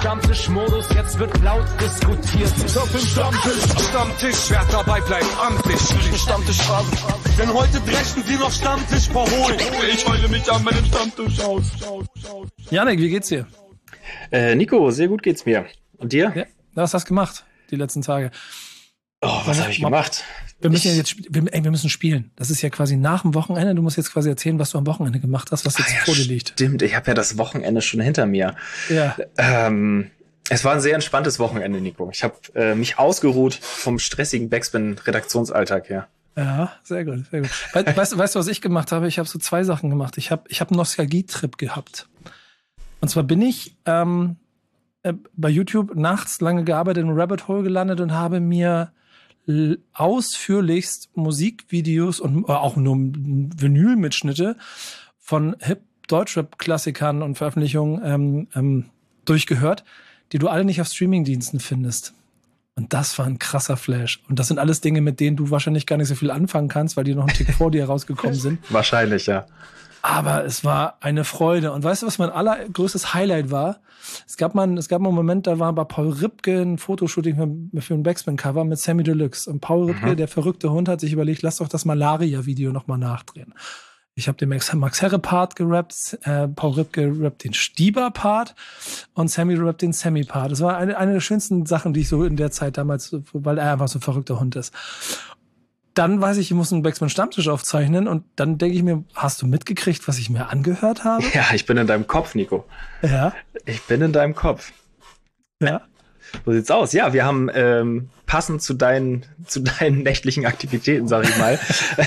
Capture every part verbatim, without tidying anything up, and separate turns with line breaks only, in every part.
Stammtischmodus, jetzt wird laut diskutiert.
Ich auf dem Stammtisch, Stammtisch, wer dabei bleibt, amtlich. Stammtisch Phase. Denn heute brechen sie noch Stammtisch verholen. Ich heule mich an meinem Stammtisch aus.
Janik, wie geht's dir?
Äh, Nico, sehr gut geht's mir. Und dir?
Ja, was hast du gemacht die letzten Tage?
Oh, was habe ich gemacht?
Wir müssen
ich,
ja jetzt, wir, ey, wir müssen spielen. Das ist ja quasi nach dem Wochenende. Du musst jetzt quasi erzählen, was du am Wochenende gemacht hast, was jetzt
ah, ja,
vor dir liegt.
Stimmt, ich habe ja das Wochenende schon hinter mir.
Ja.
Ähm, es war ein sehr entspanntes Wochenende, Nico. Ich habe äh, mich ausgeruht vom stressigen Backspin-Redaktionsalltag her.
Ja, sehr gut, sehr gut. We weißt, weißt du, was ich gemacht habe? Ich habe so zwei Sachen gemacht. Ich habe ich hab einen Nostalgie-Trip gehabt. Und zwar bin ich ähm, äh, bei YouTube nachts lange gearbeitet, im Rabbit Hole gelandet und habe mir ausführlichst Musikvideos und äh, auch nur Vinylmitschnitte von Hip-Deutschrap-Klassikern und Veröffentlichungen ähm, ähm, durchgehört, die du alle nicht auf Streamingdiensten findest. Und das war ein krasser Flash. Und das sind alles Dinge, mit denen du wahrscheinlich gar nicht so viel anfangen kannst, weil die noch einen Tick vor dir rausgekommen sind.
Wahrscheinlich, ja.
Aber es war eine Freude. Und weißt du, was mein allergrößtes Highlight war? Es gab mal, es gab mal einen Moment, da war bei Paul Ripke ein Fotoshooting für, für ein Backspin-Cover mit Sammy Deluxe. Und Paul Ripke, mhm. der verrückte Hund, hat sich überlegt, lass doch das Malaria-Video nochmal nachdrehen. Ich habe den Max, Max Herre-Part gerappt, äh, Paul Ripke rappt den Stieber-Part und Sammy rappt den Sammy-Part. Das war eine, eine der schönsten Sachen, die ich so in der Zeit damals, weil er einfach so ein verrückter Hund ist. Dann weiß ich, ich muss einen Backspin-Stammtisch aufzeichnen und dann denke ich mir, hast du mitgekriegt, was ich mir angehört habe?
Ja, ich bin in deinem Kopf, Nico.
Ja?
Ich bin in deinem Kopf.
Ja.
So sieht's aus. Ja, wir haben ähm, passend zu deinen zu deinen nächtlichen Aktivitäten, sag ich mal,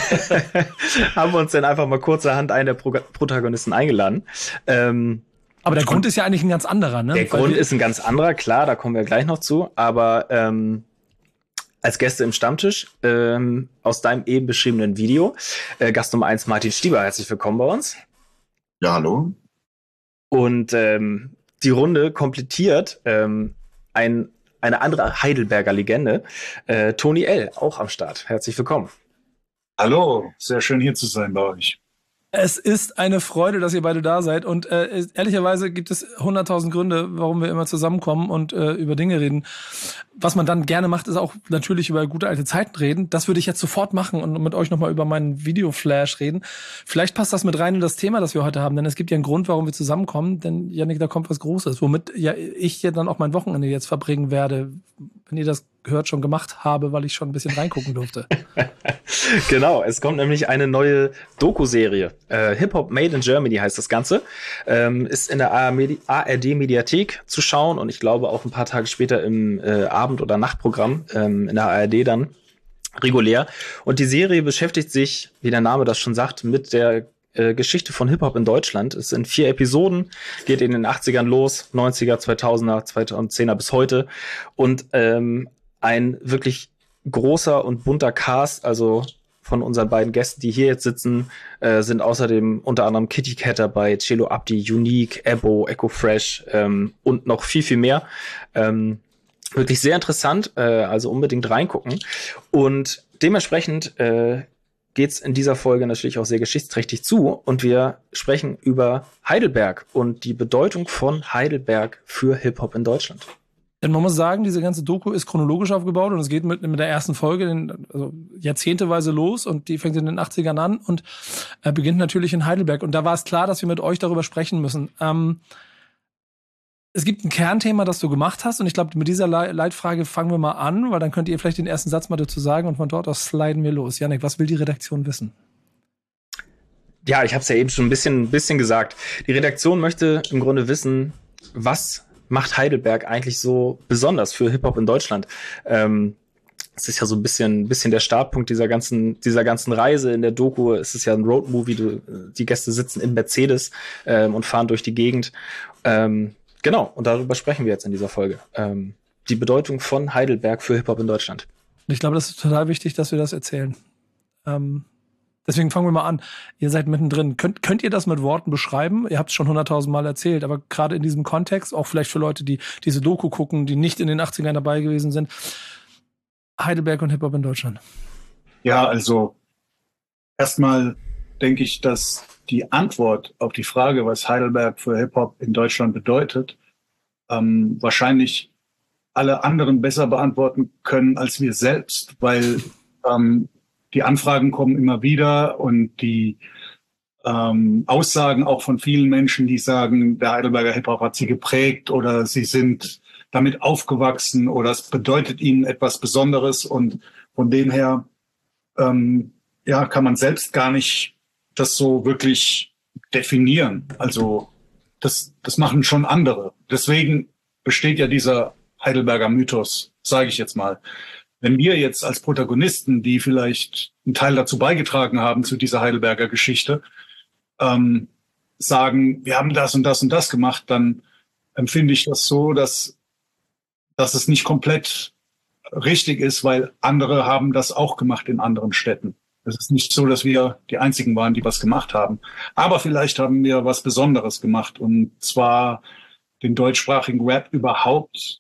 haben wir uns dann einfach mal kurzerhand einen der Pro Protagonisten eingeladen. Ähm,
aber der Grund ist ja eigentlich ein ganz anderer, ne?
Der
Weil
Grund ist ein ganz anderer, klar, da kommen wir gleich noch zu. Aber ähm, als Gäste im Stammtisch ähm, aus deinem eben beschriebenen Video, äh, Gast Nummer eins Martin Stieber, herzlich willkommen bei uns.
Ja, hallo.
Und ähm, die Runde komplettiert ähm, ein, eine andere Heidelberger Legende, äh, Tony L., auch am Start. Herzlich willkommen.
Hallo, sehr schön hier zu sein bei euch.
Es ist eine Freude, dass ihr beide da seid. Und äh, ehrlicherweise gibt es hunderttausend Gründe, warum wir immer zusammenkommen und äh, über Dinge reden. Was man dann gerne macht, ist auch natürlich über gute alte Zeiten reden. Das würde ich jetzt sofort machen und mit euch nochmal über meinen Videoflash reden. Vielleicht passt das mit rein in das Thema, das wir heute haben. Denn es gibt ja einen Grund, warum wir zusammenkommen. Denn, Janik, da kommt was Großes, womit ja ich ja dann auch mein Wochenende jetzt verbringen werde, wenn ihr das gehört, schon gemacht habe, weil ich schon ein bisschen reingucken durfte.
Genau, es kommt nämlich eine neue Doku-Serie. Äh, Hip-Hop Made in Germany heißt das Ganze. Ähm, ist in der A R D-Mediathek zu schauen und ich glaube auch ein paar Tage später im äh, Abend- oder Nachtprogramm ähm, in der A R D dann regulär. Und die Serie beschäftigt sich, wie der Name das schon sagt, mit der äh, Geschichte von Hip-Hop in Deutschland. Es sind vier Episoden, geht in den achtzigern los, neunziger, zweitausender, zweitausendzehner bis heute. Und ähm, ein wirklich großer und bunter Cast, also von unseren beiden Gästen, die hier jetzt sitzen, äh, sind außerdem unter anderem Kitty Cat dabei, Celo Abdi, Unique, Ebo, Echo Fresh ähm, und noch viel, viel mehr. Ähm, wirklich sehr interessant, äh, also unbedingt reingucken. Und dementsprechend äh, geht's in dieser Folge natürlich auch sehr geschichtsträchtig zu und wir sprechen über Heidelberg und die Bedeutung von Heidelberg für Hip-Hop in Deutschland.
Denn man muss sagen, diese ganze Doku ist chronologisch aufgebaut und es geht mit, mit der ersten Folge in, also jahrzehnteweise los und die fängt in den achtzigern an und äh, beginnt natürlich in Heidelberg. Und da war es klar, dass wir mit euch darüber sprechen müssen. Ähm, es gibt ein Kernthema, das du gemacht hast und ich glaube, mit dieser Le- Leitfrage fangen wir mal an, weil dann könnt ihr vielleicht den ersten Satz mal dazu sagen und von dort aus sliden wir los. Janik, was will die Redaktion wissen?
Ja, ich habe es ja eben schon ein bisschen, ein bisschen gesagt. Die Redaktion möchte im Grunde wissen, was macht Heidelberg eigentlich so besonders für Hip-Hop in Deutschland? Ähm, es ist ja so ein bisschen, bisschen der Startpunkt dieser ganzen, dieser ganzen Reise in der Doku. Es ist ja ein Roadmovie. Du, die Gäste sitzen im Mercedes ähm, und fahren durch die Gegend. Ähm, genau, und darüber sprechen wir jetzt in dieser Folge. Ähm, die Bedeutung von Heidelberg für Hip-Hop in Deutschland.
Und ich glaube, das ist total wichtig, dass wir das erzählen. Ähm Deswegen fangen wir mal an. Ihr seid mittendrin. Könnt, könnt ihr das mit Worten beschreiben? Ihr habt es schon hunderttausend Mal erzählt, aber gerade in diesem Kontext, auch vielleicht für Leute, die diese Doku gucken, die nicht in den achtzigern dabei gewesen sind, Heidelberg und Hip-Hop in Deutschland.
Ja, also erstmal denke ich, dass die Antwort auf die Frage, was Heidelberg für Hip-Hop in Deutschland bedeutet, ähm, wahrscheinlich alle anderen besser beantworten können als wir selbst, weil ähm, die Anfragen kommen immer wieder und die ähm, Aussagen auch von vielen Menschen, die sagen, der Heidelberger Hip-Hop hat sie geprägt oder sie sind damit aufgewachsen oder es bedeutet ihnen etwas Besonderes und von dem her ähm, ja, kann man selbst gar nicht das so wirklich definieren. Also das, das machen schon andere. Deswegen besteht ja dieser Heidelberger Mythos, sage ich jetzt mal. Wenn wir jetzt als Protagonisten, die vielleicht einen Teil dazu beigetragen haben zu dieser Heidelberger Geschichte, ähm, sagen, wir haben das und das und das gemacht, dann empfinde ich das so, dass, dass es nicht komplett richtig ist, weil andere haben das auch gemacht in anderen Städten. Es ist nicht so, dass wir die Einzigen waren, die was gemacht haben. Aber vielleicht haben wir was Besonderes gemacht, und zwar den deutschsprachigen Rap überhaupt,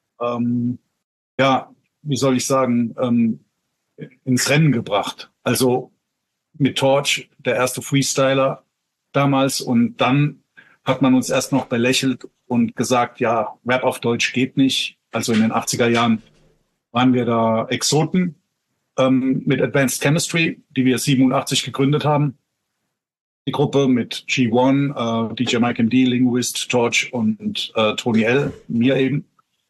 ähm, ja, wie soll ich sagen, ähm, ins Rennen gebracht. Also mit Torch, der erste Freestyler damals, und dann hat man uns erst noch belächelt und gesagt, ja, Rap auf Deutsch geht nicht. Also in den achtziger Jahren waren wir da Exoten ähm, mit Advanced Chemistry, die wir siebenundachtzig gegründet haben. Die Gruppe mit G eins, äh, D J Mike M D, Linguist, Torch und äh, Tony L, mir eben.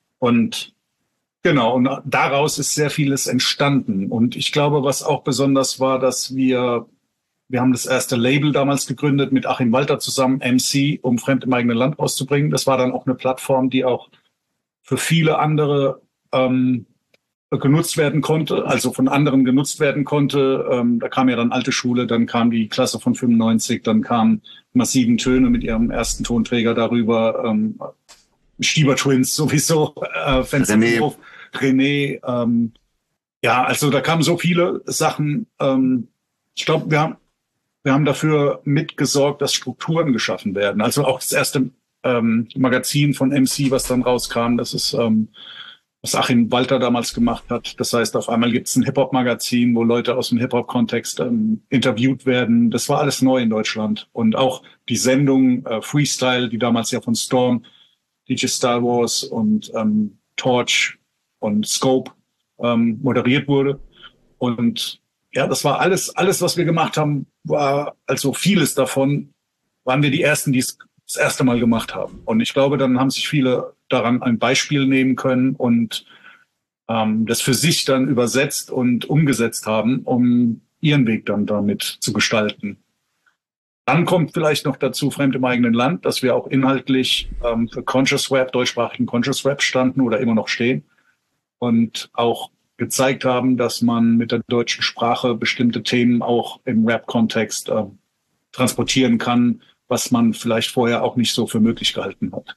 Und genau, und daraus ist sehr vieles entstanden. Und ich glaube, was auch besonders war, dass wir, wir haben das erste Label damals gegründet mit Achim Walter zusammen, M C, um Fremd im eigenen Land rauszubringen. Das war dann auch eine Plattform, die auch für viele andere ähm, genutzt werden konnte, also von anderen genutzt werden konnte. Ähm, da kam ja dann Alte Schule, dann kam die Klasse von fünfundneunzig, dann kamen Massiven Töne mit ihrem ersten Tonträger darüber, ähm, Stieber Twins sowieso, äh, René, René ähm, ja, also da kamen so viele Sachen. Ähm, ich glaube, wir haben, wir haben dafür mitgesorgt, dass Strukturen geschaffen werden. Also auch das erste ähm, Magazin von M C, was dann rauskam, das ist ähm, was Achim Walter damals gemacht hat. Das heißt, auf einmal gibt es ein Hip-Hop-Magazin, wo Leute aus dem Hip-Hop-Kontext ähm, interviewt werden. Das war alles neu in Deutschland. Und auch die Sendung äh, Freestyle, die damals ja von Storm, D J Star Wars und ähm, Torch und Scope ähm, moderiert wurde. Und ja, das war alles, alles, was wir gemacht haben, war, also vieles davon, waren wir die Ersten, die es das erste Mal gemacht haben. Und ich glaube, dann haben sich viele daran ein Beispiel nehmen können und ähm, das für sich dann übersetzt und umgesetzt haben, um ihren Weg dann damit zu gestalten. Dann kommt vielleicht noch dazu Fremd im eigenen Land, dass wir auch inhaltlich ähm, für Conscious Rap, deutschsprachigen Conscious Rap standen oder immer noch stehen und auch gezeigt haben, dass man mit der deutschen Sprache bestimmte Themen auch im Rap-Kontext äh, transportieren kann, was man vielleicht vorher auch nicht so für möglich gehalten hat.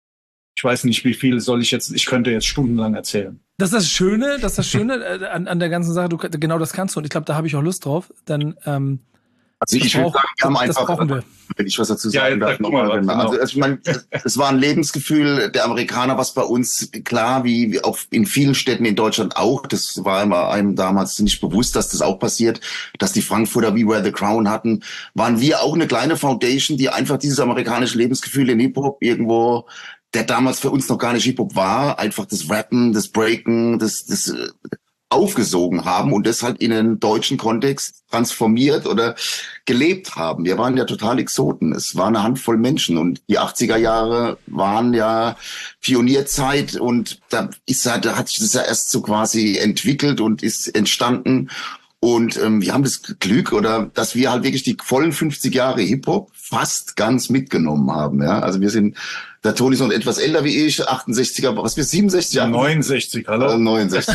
Ich weiß nicht, wie viel soll ich jetzt, ich könnte jetzt stundenlang erzählen.
Das ist das Schöne, das ist das Schöne äh, an, an der ganzen Sache, du, genau das kannst du, und ich glaube, da habe ich auch Lust drauf, denn ähm,
Also ich würde sagen, wir haben
das
einfach,
brauchen wir.
wenn ich was dazu
Ja,
sagen darf,
sag
nochmal.
mal,
Genau. Also, also ich meine, es war ein Lebensgefühl der Amerikaner, was bei uns, klar, wie, wie auch in vielen Städten in Deutschland auch, das war immer einem damals nicht bewusst, dass das auch passiert, dass die Frankfurter We Wear the Crown hatten, waren wir auch eine kleine Foundation, die einfach dieses amerikanische Lebensgefühl in Hip-Hop irgendwo, der damals für uns noch gar nicht Hip-Hop war, einfach das Rappen, das Breaken, das, das aufgesogen haben und das halt in einen deutschen Kontext transformiert oder gelebt haben. Wir waren ja total Exoten. Es war eine Handvoll Menschen und die achtziger Jahre waren ja Pionierzeit und da ist da hat sich das ja erst so quasi entwickelt und ist entstanden. Und ähm, wir haben das Glück, oder dass wir halt wirklich die vollen fünfzig Jahre Hip-Hop fast ganz mitgenommen haben. Ja, also wir sind, der Toni ist noch etwas älter wie ich, achtundsechziger, was wir siebenundsechzig Jahre?
neunundsechzig, hallo?
Äh, neunundsechzig.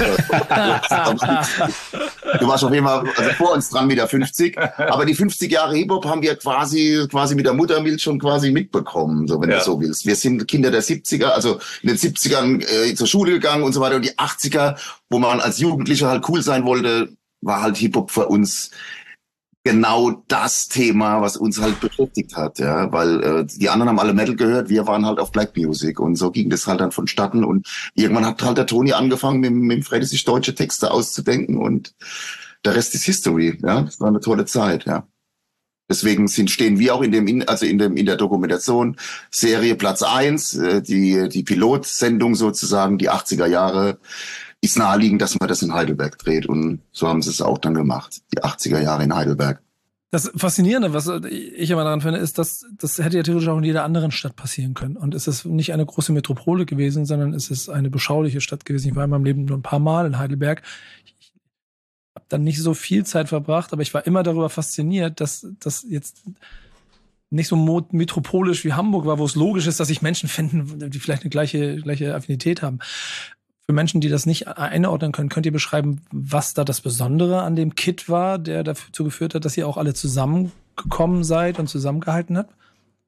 Du warst auf jeden Fall also vor uns dran mit der fünfzig. Aber die fünfzig Jahre Hip-Hop haben wir quasi quasi mit der Muttermilch schon quasi mitbekommen, so wenn ja. du so willst. Wir sind Kinder der siebziger, also in den siebzigern äh, zur Schule gegangen und so weiter. Und die achtziger, wo man als Jugendlicher halt cool sein wollte, war halt Hip-Hop für uns genau das Thema, was uns halt beschäftigt hat, ja, weil äh, die anderen haben alle Metal gehört, wir waren halt auf Black Music und so ging das halt dann vonstatten und irgendwann hat halt der Toni angefangen, mit, mit dem Freddy sich deutsche Texte auszudenken und der Rest ist History, ja, das war eine tolle Zeit, ja. Deswegen sind, stehen wir auch in dem, also in dem, in der Dokumentation Serie Platz eins, die, die Pilotsendung sozusagen, die achtziger Jahre, ist naheliegend, dass man das in Heidelberg dreht. Und so haben sie es auch dann gemacht, die achtziger Jahre in Heidelberg.
Das Faszinierende, was ich immer daran finde, ist, dass das hätte ja theoretisch auch in jeder anderen Stadt passieren können. Und es ist nicht eine große Metropole gewesen, sondern es ist eine beschauliche Stadt gewesen. Ich war in meinem Leben nur ein paar Mal in Heidelberg. Ich habe dann nicht so viel Zeit verbracht, aber ich war immer darüber fasziniert, dass das jetzt nicht so metropolisch wie Hamburg war, wo es logisch ist, dass sich Menschen finden, die vielleicht eine gleiche, gleiche Affinität haben. Für Menschen, die das nicht einordnen können, könnt ihr beschreiben, was da das Besondere an dem Kit war, der dazu geführt hat, dass ihr auch alle zusammengekommen seid und zusammengehalten habt?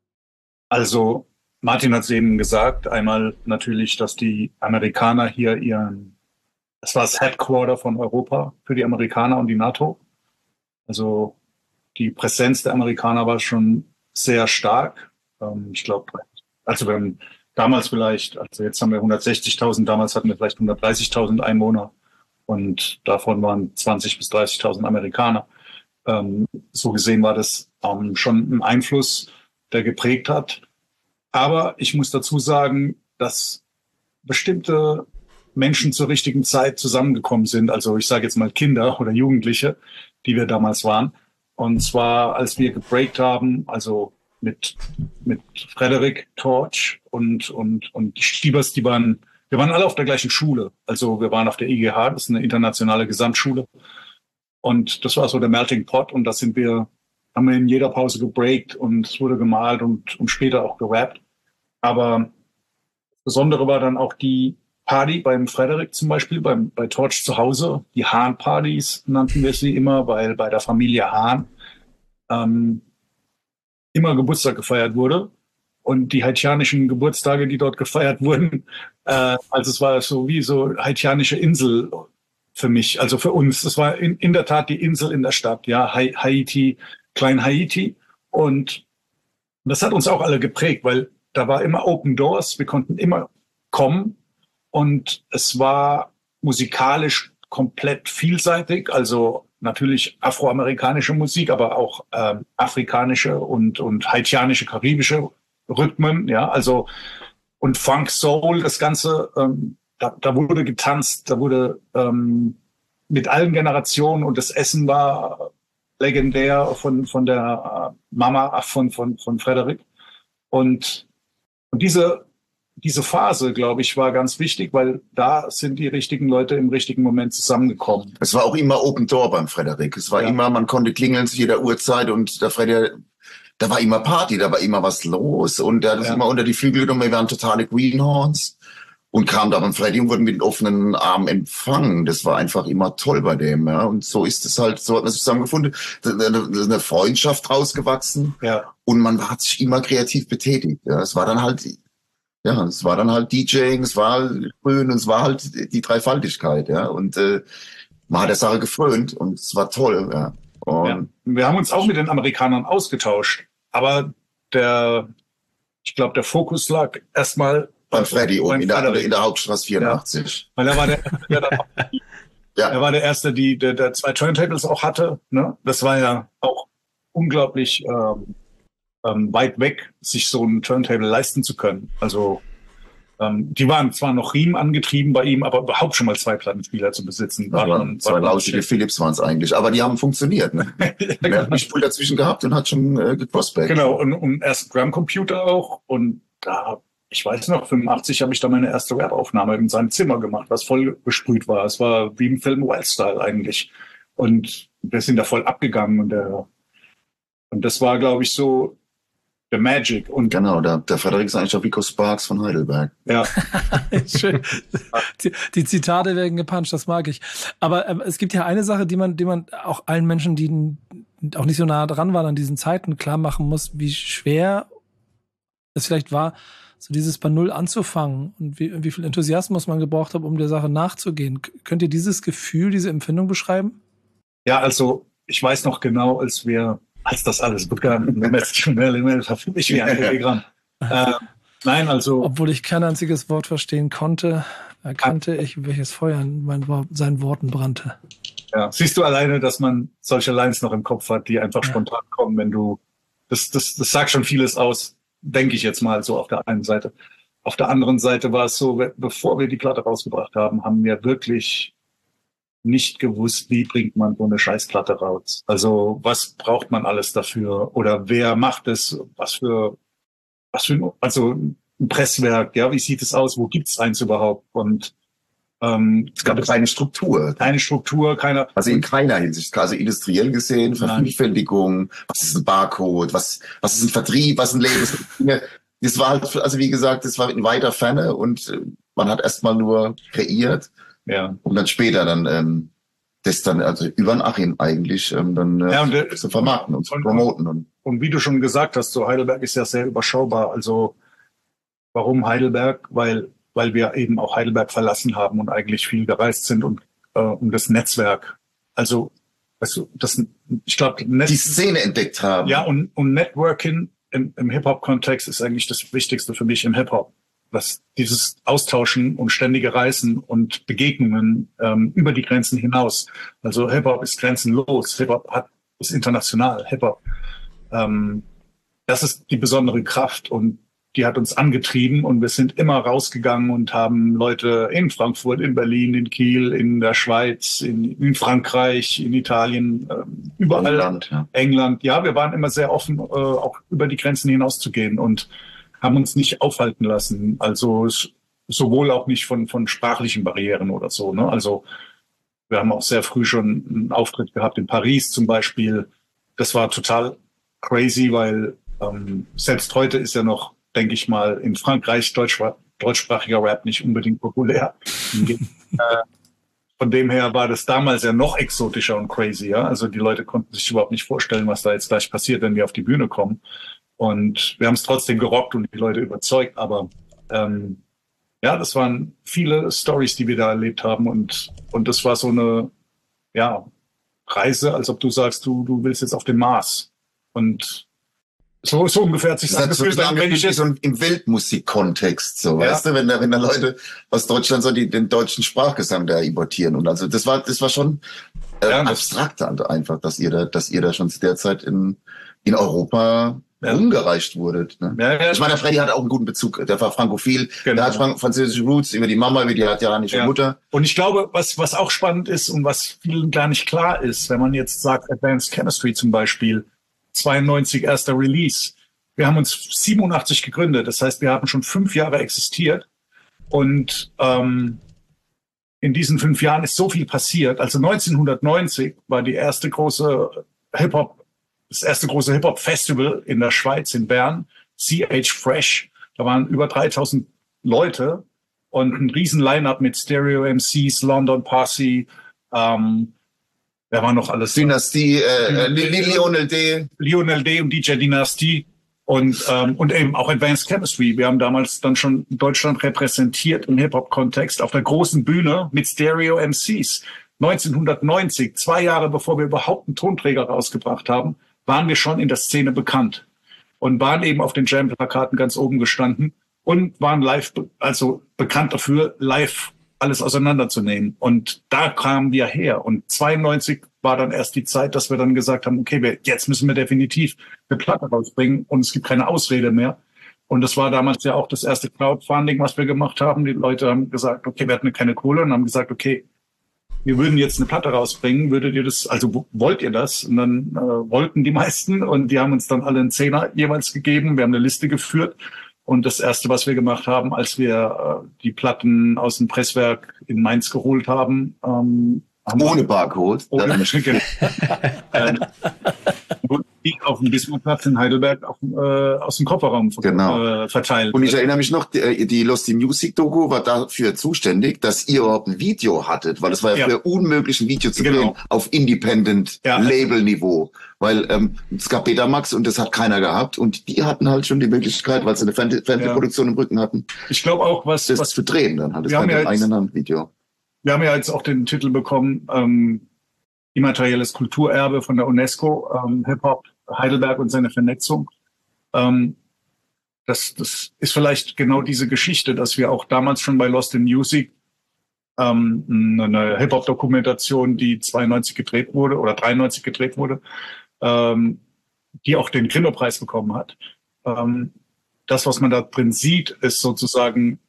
Also Martin hat es eben gesagt, einmal natürlich, dass die Amerikaner hier ihren, das war das Headquarter von Europa für die Amerikaner und die NATO. Also die Präsenz der Amerikaner war schon sehr stark. Ich glaube, also wenn damals vielleicht, also jetzt haben wir hundertsechzigtausend, damals hatten wir vielleicht hundertdreißigtausend Einwohner und davon waren zwanzigtausend bis dreißigtausend Amerikaner. Ähm, so gesehen war das ähm, schon ein Einfluss, der geprägt hat. Aber ich muss dazu sagen, dass bestimmte Menschen zur richtigen Zeit zusammengekommen sind. Also ich sage jetzt mal Kinder oder Jugendliche, die wir damals waren. Und zwar, als wir gebreakt haben, also mit mit Frederick Torch und und und die Stiebers, die waren, wir waren alle auf der gleichen Schule. Also wir waren auf der I G H, das ist eine internationale Gesamtschule. Und das war so der Melting Pot und da sind wir, haben wir in jeder Pause gebreakt und es wurde gemalt und, und später auch gerappt. Aber das Besondere war dann auch die Party beim Frederick zum Beispiel, beim, bei Torch zu Hause. Die Hahn-Partys nannten wir sie immer, weil bei der Familie Hahn ähm, immer Geburtstag gefeiert wurde und die haitianischen Geburtstage, die dort gefeiert wurden, äh, also es war so wie so haitianische Insel für mich, also für uns. Es war in, in der Tat die Insel in der Stadt, ja, ha- Haiti, Klein Haiti und das hat uns auch alle geprägt, weil da war immer Open Doors, wir konnten immer kommen und es war musikalisch komplett vielseitig, also natürlich afroamerikanische Musik, aber auch ähm, afrikanische und und haitianische, karibische Rhythmen, ja, also und Funk, Soul, das Ganze, ähm, da, da wurde getanzt, da wurde ähm, mit allen Generationen und das Essen war legendär von von der äh, Mama von von von Frederick und und diese Diese Phase, glaube ich, war ganz wichtig, weil da sind die richtigen Leute im richtigen Moment zusammengekommen.
Es war auch immer Open Door beim Frederik. Es war ja. immer, man konnte klingeln zu jeder Uhrzeit und der Frederik, da war immer Party, da war immer was los und der hat uns ja. immer unter die Flügel genommen, wir waren totale Greenhorns und kam da beim Freddy und wurden mit offenen Armen empfangen. Das war einfach immer toll bei dem, ja. Und so ist es halt, so hat man sich zusammengefunden, eine Freundschaft rausgewachsen
ja.
und man hat sich immer kreativ betätigt. Ja. Es war dann halt Ja, es war dann halt DJing, es war Grün und es war halt die Dreifaltigkeit, ja. Und äh, man hat der Sache gefrönt und es war toll, ja. Und
ja. Wir haben uns auch mit den Amerikanern ausgetauscht, aber der, ich glaube, der Fokus lag erstmal
beim Freddy oben in der, in der Hauptstraße vierundachtzig.
Ja, weil er war der, der, der ja. er war der Erste, die, der, der zwei Turntables auch hatte. Ne? Das war ja auch unglaublich ähm, ähm, weit weg, sich so ein Turntable leisten zu können. Also ähm, die waren zwar noch Riemen angetrieben bei ihm, aber überhaupt schon mal zwei Plattenspieler zu besitzen.
War
war
dann, zwei lauschige Philips waren es eigentlich, aber die haben funktioniert. Ne?
ja,
Er hat mich Spul dazwischen gehabt und hat schon äh, geprospect.
Genau, und, und erst Drumcomputer auch. Und da, ich weiß noch, fünfundachtzig habe ich da meine erste Rap-Aufnahme in seinem Zimmer gemacht, was voll besprüht war. Es war wie im Film Wildstyle eigentlich. Und wir sind da voll abgegangen. Und, der, und das war, glaube ich, so der Magic. Und
genau, der, der Frederik ist eigentlich auch Rico Sparks von Heidelberg.
Ja.
Schön. Die, die Zitate werden gepuncht, das mag ich. Aber ähm, es gibt ja eine Sache, die man, die man auch allen Menschen, die auch nicht so nah dran waren an diesen Zeiten, klar machen muss, wie schwer es vielleicht war, so dieses bei Null anzufangen und wie, wie viel Enthusiasmus man gebraucht hat, um der Sache nachzugehen. K- könnt ihr dieses Gefühl, diese Empfindung beschreiben?
Ja, also ich weiß noch genau, als wir als das alles begann, war für mich wie ein Telegramm. äh, nein, also...
Obwohl ich kein einziges Wort verstehen konnte, erkannte ich, welches Feuer in meinen, seinen Worten brannte.
Ja, siehst du alleine, dass man solche Lines noch im Kopf hat, die einfach
Ja.
spontan kommen, wenn du, das, das, das sagt schon vieles aus, denke ich jetzt mal so auf der einen Seite. Auf der anderen Seite war es so, bevor wir die Platte rausgebracht haben, haben wir wirklich nicht gewusst, wie bringt man so eine Scheißplatte raus. Also was braucht man alles dafür oder wer macht es, was für, was für ein, also ein Presswerk, ja, wie sieht es aus, wo gibt's eins überhaupt? Und ähm,
Es gab keine Struktur.
keine Struktur, keine.
Also in keiner Hinsicht, also industriell gesehen, Vervielfältigung, was ist ein Barcode, was, was ist ein Vertrieb, was ist ein Label. Das war halt, also wie gesagt, das war in weiter Ferne und äh, man hat erstmal nur kreiert,
Ja.
um dann später dann ähm, das dann, also über den Achim eigentlich, ähm, dann äh,
Ja, und, äh,
zu vermarkten und zu
und-
promoten. Und
Und wie du schon gesagt hast, so Heidelberg ist ja sehr überschaubar. Also warum Heidelberg? Weil, weil wir eben auch Heidelberg verlassen haben und eigentlich viel gereist sind und äh, um das Netzwerk. Also, weißt du, das, ich glaube,
die
Netz,
Szene entdeckt haben.
ja, und, und Networking im, im Hip-Hop-Kontext ist eigentlich das Wichtigste für mich im Hip-Hop. Das, dieses Austauschen und ständige Reisen und Begegnungen ähm, über die Grenzen hinaus. Also Hip-Hop ist grenzenlos. Hip-Hop hat, ist international. Hip-Hop Ähm, das ist die besondere Kraft und die hat uns angetrieben und wir sind immer rausgegangen und haben Leute in Frankfurt, in Berlin, in Kiel, in der Schweiz, in, in Frankreich, in Italien, ähm, überall.
England, ja.
England. Ja, wir waren immer sehr offen, äh, auch über die Grenzen hinauszugehen und haben uns nicht aufhalten lassen. Also s- sowohl auch nicht von, von sprachlichen Barrieren oder so. Ne? Also wir haben auch sehr früh schon einen Auftritt gehabt in Paris zum Beispiel. Das war total crazy, weil ähm, selbst heute ist ja noch, denke ich mal, in Frankreich Deutsch, deutschsprachiger Rap nicht unbedingt populär. äh, von dem her war das damals ja noch exotischer und crazy. Ja? Also die Leute konnten sich überhaupt nicht vorstellen, was da jetzt gleich passiert, wenn wir auf die Bühne kommen. Und wir haben es trotzdem gerockt und die Leute überzeugt. Aber ähm, ja, das waren viele Stories, die wir da erlebt haben. Und, und das war so eine ja, Reise, als ob du sagst, du, du willst jetzt auf den Mars. Und so, so ungefähr hat sich
Das
das
hat so
angefühlt, wenn ich jetzt
so im Weltmusikkontext, so,
Ja.
weißt du, wenn da, wenn da Leute aus Deutschland so die, den deutschen Sprachgesang da importieren und also das war, das war schon äh,
Ja, das-
abstrakt halt einfach, dass ihr da, dass ihr da schon zu der Zeit in, in Europa
Ja.
rumgereicht wurdet. Ne?
Ja, ja.
Ich meine, der Freddy hat auch einen guten Bezug. Der war frankophil,
Genau.
der hat frank französische Roots über die Mama, über die hatjanische
Ja.
Mutter.
Und ich glaube, was, was auch spannend ist und was vielen gar nicht klar ist, wenn man jetzt sagt, Advanced Chemistry zum Beispiel, zweiundneunzig erster Release. Wir haben uns siebenundachtzig gegründet. Das heißt, wir haben schon fünf Jahre existiert. Und ähm, in diesen fünf Jahren ist so viel passiert. Also neunzehnhundertneunzig war die erste große Hip-Hop, das erste große Hip-Hop-Festival in der Schweiz, in Bern, C H Fresh. Da waren über dreitausend Leute und ein riesen Line-Up mit Stereo M Cs, London Posse, ähm, wer war noch alles?
Dynastie, äh, äh, Lionel D.
Lionel D. und D J Dynasty und, ähm, und eben auch Advanced Chemistry. Wir haben damals dann schon Deutschland repräsentiert im Hip-Hop-Kontext auf der großen Bühne mit Stereo M Cs. neunzehnhundertneunzig, zwei Jahre bevor wir überhaupt einen Tonträger rausgebracht haben, waren wir schon in der Szene bekannt und waren eben auf den Jam-Plakaten ganz oben gestanden und waren live, be- also bekannt dafür, live alles auseinanderzunehmen. Und da kamen wir her. Und zweiundneunzig war dann erst die Zeit, dass wir dann gesagt haben, okay, wir, jetzt müssen wir definitiv eine Platte rausbringen und es gibt keine Ausrede mehr. Und das war damals ja auch das erste Crowdfunding, was wir gemacht haben. Die Leute haben gesagt, okay, wir hatten keine Kohle und haben gesagt, okay, wir würden jetzt eine Platte rausbringen, würdet ihr das, also w- wollt ihr das? Und dann äh, wollten die meisten und die haben uns dann alle einen Zehner jeweils gegeben. Wir haben eine Liste geführt. Und das Erste, was wir gemacht haben, als wir äh, die Platten aus dem Presswerk in Mainz geholt haben, ähm, haben
Ohne Barcode.
ohne,
Dann-
ähm, die auf dem Bismarckplatz in Heidelberg auf, dem, äh, aus dem Kofferraum
Genau.
äh, verteilt.
Und ich erinnere mich noch, die, die Lost in Music Doku war dafür zuständig, dass ihr überhaupt ein Video hattet, weil es war ja,
Ja.
früher unmöglich, ein Video zu
Genau.
drehen auf Independent
Ja.
Label Niveau, weil ähm, es gab Betamax und das hat keiner gehabt und die hatten halt schon die Möglichkeit, weil sie eine Fern- Fernsehproduktion im Rücken hatten,
Ich glaube auch, was,
das
was
zu drehen. Dann hat es
Wir haben
halt
ja
ein
jetzt-
Einenhand-Video.
wir haben ja jetzt auch den Titel bekommen, ähm, immaterielles Kulturerbe von der UNESCO, ähm, Hip-Hop, Heidelberg und seine Vernetzung. Ähm, das, das ist vielleicht genau diese Geschichte, dass wir auch damals schon bei Lost in Music ähm, eine Hip-Hop-Dokumentation, die zweiundneunzig gedreht wurde oder dreiundneunzig gedreht wurde, ähm, die auch den Grimme-Preis bekommen hat. Ähm, das, was man da drin sieht, ist sozusagen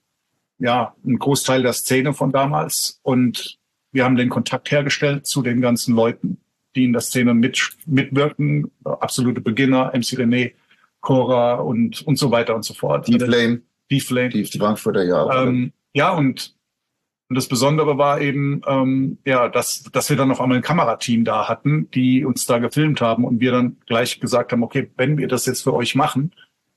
ja ein Großteil der Szene von damals. Und wir haben den Kontakt hergestellt zu den ganzen Leuten, die in der Szene mit, mitwirken. Absolute Beginner, M C René, Cora und, und so weiter und so fort.
D-Flame.
D-Flame.
Die Frankfurter, ja.
Ähm, ja, und, und das Besondere war eben, ähm, ja, dass, dass wir dann noch einmal ein Kamerateam da hatten, die uns da gefilmt haben und wir dann gleich gesagt haben, okay, wenn wir das jetzt für euch machen,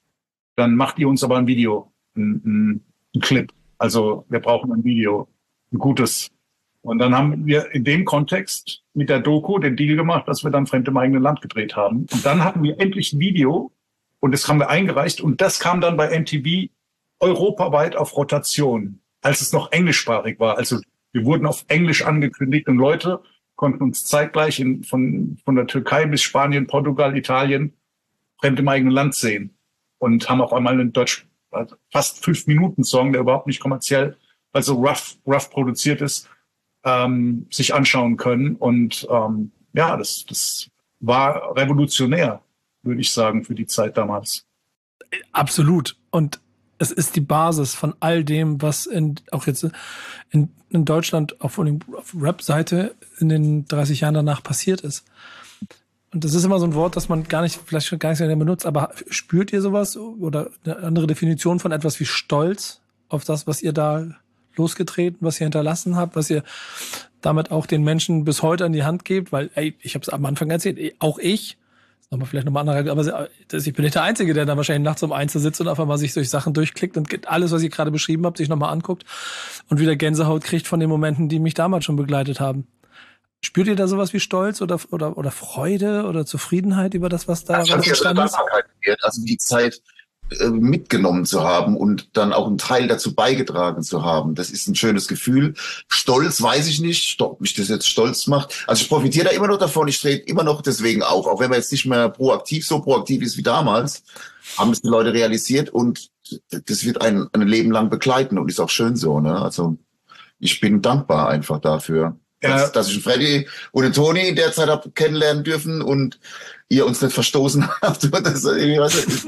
dann macht ihr uns aber ein Video, ein, ein, ein Clip. Also wir brauchen ein Video, ein gutes. Und dann haben wir in dem Kontext mit der Doku den Deal gemacht, dass wir dann Fremd im eigenen Land gedreht haben. Und dann hatten wir endlich ein Video und das haben wir eingereicht und das kam dann bei M T V europaweit auf Rotation, als es noch englischsprachig war. Also wir wurden auf Englisch angekündigt und Leute konnten uns zeitgleich in, von, von der Türkei bis Spanien, Portugal, Italien Fremd im eigenen Land sehen und haben auf einmal einen Deutsch, also fast fünf Minuten Song, der überhaupt nicht kommerziell, also rough, rough produziert ist, ähm, sich anschauen können. Und ähm, ja, das, das war revolutionär, würde ich sagen, für die Zeit damals.
Absolut. Und es ist die Basis von all dem, was in, auch jetzt in, in Deutschland auf, auf Rap-Seite in den dreißig Jahren danach passiert ist. Und das ist immer so ein Wort, das man gar nicht, vielleicht schon gar nicht so mehr benutzt, aber spürt ihr sowas oder eine andere Definition von etwas wie Stolz auf das, was ihr da losgetreten, was ihr hinterlassen habt, was ihr damit auch den Menschen bis heute an die Hand gebt? Weil, ey, ich habe es am Anfang erzählt, auch ich, nochmal vielleicht nochmal andere, aber ich bin nicht der Einzige, der da wahrscheinlich nachts um eins sitzt und einfach mal sich durch Sachen durchklickt und alles, was ich gerade beschrieben habe, sich nochmal anguckt und wieder Gänsehaut kriegt von den Momenten, die mich damals schon begleitet haben. Spürt ihr da sowas wie Stolz oder, oder, oder Freude oder Zufriedenheit über das, was da
also entstanden ist? Also die Zeit äh, mitgenommen zu haben und dann auch einen Teil dazu beigetragen zu haben. Das ist ein schönes Gefühl. Stolz weiß ich nicht, ob mich das jetzt stolz macht. Also ich profitiere da immer noch davon. Ich trete immer noch deswegen auf. Auch wenn man jetzt nicht mehr proaktiv, so proaktiv ist wie damals, haben es die Leute realisiert und das wird ein, ein Leben lang begleiten und ist auch schön so. Ne? Also ich bin dankbar einfach dafür. Dass, ja. dass ich einen Freddy und einen Toni in der Zeit hab kennenlernen dürfen und ihr uns nicht verstoßen habt. Das, weißt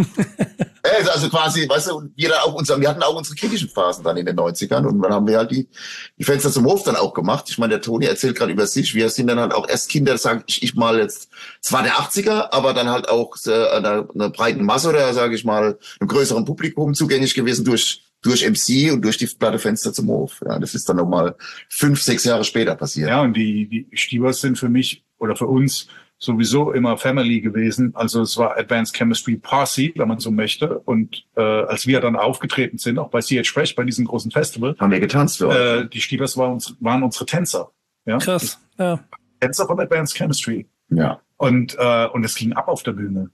du, also quasi, weißt du, wir, dann auch unser, wir hatten auch unsere kritischen Phasen dann in den neunzigern und dann haben wir halt die, die Fenster zum Hof dann auch gemacht. Ich meine, der Toni erzählt gerade über sich, wir sind dann halt auch erst Kinder, sage ich, ich mal jetzt, zwar der achtziger, aber dann halt auch äh, einer, einer breiten Masse oder, sage ich mal, einem größeren Publikum zugänglich gewesen durch durch M C und durch die Platte Fenster zum Hof. Ja, das ist dann nochmal fünf, sechs Jahre später passiert.
Ja, und die, die Stiebers sind für mich oder für uns sowieso immer Family gewesen. Also es war Advanced Chemistry Posse, wenn man so möchte. Und äh, als wir dann aufgetreten sind, auch bei C H Fresh, bei diesem großen Festival,
haben wir getanzt für euch.
Äh, die Stiebers waren, uns, waren unsere Tänzer. Ja?
Krass, ja.
Tänzer von Advanced Chemistry.
Ja.
Und äh, und es ging ab auf der Bühne.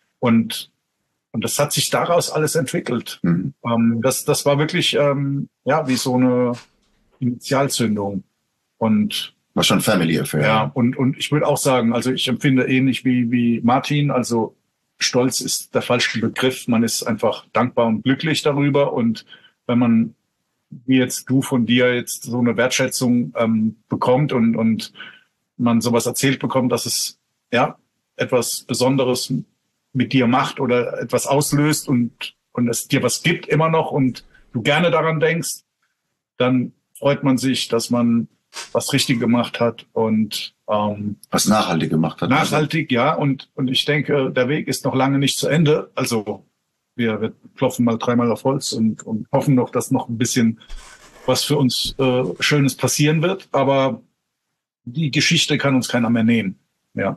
Und Und das hat sich daraus alles entwickelt. Mhm. Ähm, das, das war wirklich, ähm, ja, wie so eine Initialzündung. Und
war schon Family Affair.
Ja, und, und ich würde auch sagen, also ich empfinde ähnlich wie, wie Martin, also Stolz ist der falsche Begriff. Man ist einfach dankbar und glücklich darüber. Und wenn man, wie jetzt du von dir jetzt so eine Wertschätzung ähm, bekommt und, und man sowas erzählt bekommt, dass es, ja, etwas Besonderes mit dir macht oder etwas auslöst und, und es dir was gibt immer noch und du gerne daran denkst, dann freut man sich, dass man was richtig gemacht hat und ähm,
was nachhaltig gemacht hat.
Nachhaltig, also. Ja. Und, und ich denke, der Weg ist noch lange nicht zu Ende. Also wir, wir klopfen mal dreimal auf Holz und, und hoffen noch, dass noch ein bisschen was für uns äh, Schönes passieren wird. Aber die Geschichte kann uns keiner mehr nehmen. Ja.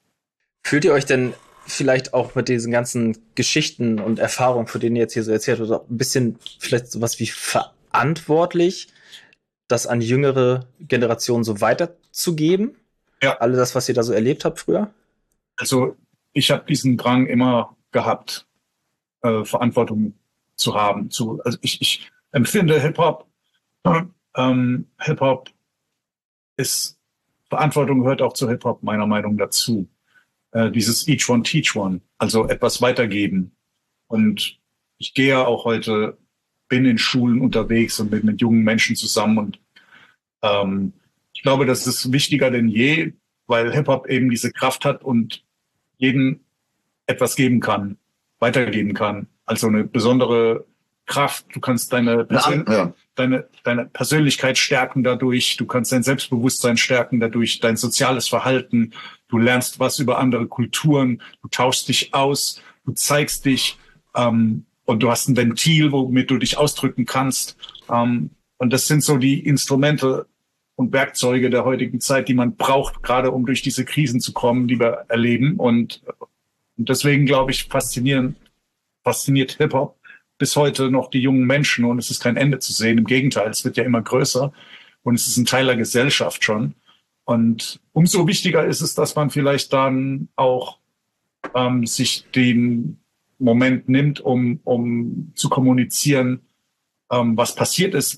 Fühlt ihr euch denn vielleicht auch mit diesen ganzen Geschichten und Erfahrungen, für denen ihr jetzt hier so erzählt habt, ein bisschen vielleicht sowas wie verantwortlich, das an jüngere Generationen so weiterzugeben?
Ja.
All das, was ihr da so erlebt habt früher?
Also ich habe diesen Drang immer gehabt, äh, Verantwortung zu haben. Zu, also ich, ich empfinde Hip-Hop, ähm, Hip-Hop ist, Verantwortung gehört auch zu Hip-Hop meiner Meinung nach dazu. Dieses Each One Teach One, also etwas weitergeben. Und ich gehe ja auch heute, bin in Schulen unterwegs und bin mit jungen Menschen zusammen und Ähm, ich glaube, das ist wichtiger denn je, weil Hip-Hop eben diese Kraft hat und jedem etwas geben kann, weitergeben kann. Also eine besondere Kraft. Du kannst deine, Persön
ja.
deine, deine Persönlichkeit stärken dadurch. Du kannst dein Selbstbewusstsein stärken dadurch, dein soziales Verhalten. Du lernst was über andere Kulturen. Du tauschst dich aus. Du zeigst dich. Ähm, und du hast ein Ventil, womit du dich ausdrücken kannst. Ähm, und das sind so die Instrumente und Werkzeuge der heutigen Zeit, die man braucht, gerade um durch diese Krisen zu kommen, die wir erleben. Und, und deswegen, glaube ich, faszinieren, fasziniert Hip-Hop bis heute noch die jungen Menschen, und es ist kein Ende zu sehen. Im Gegenteil, es wird ja immer größer und es ist ein Teil der Gesellschaft schon. Und umso wichtiger ist es, dass man vielleicht dann auch ähm, sich den Moment nimmt, um, um zu kommunizieren, ähm, was passiert ist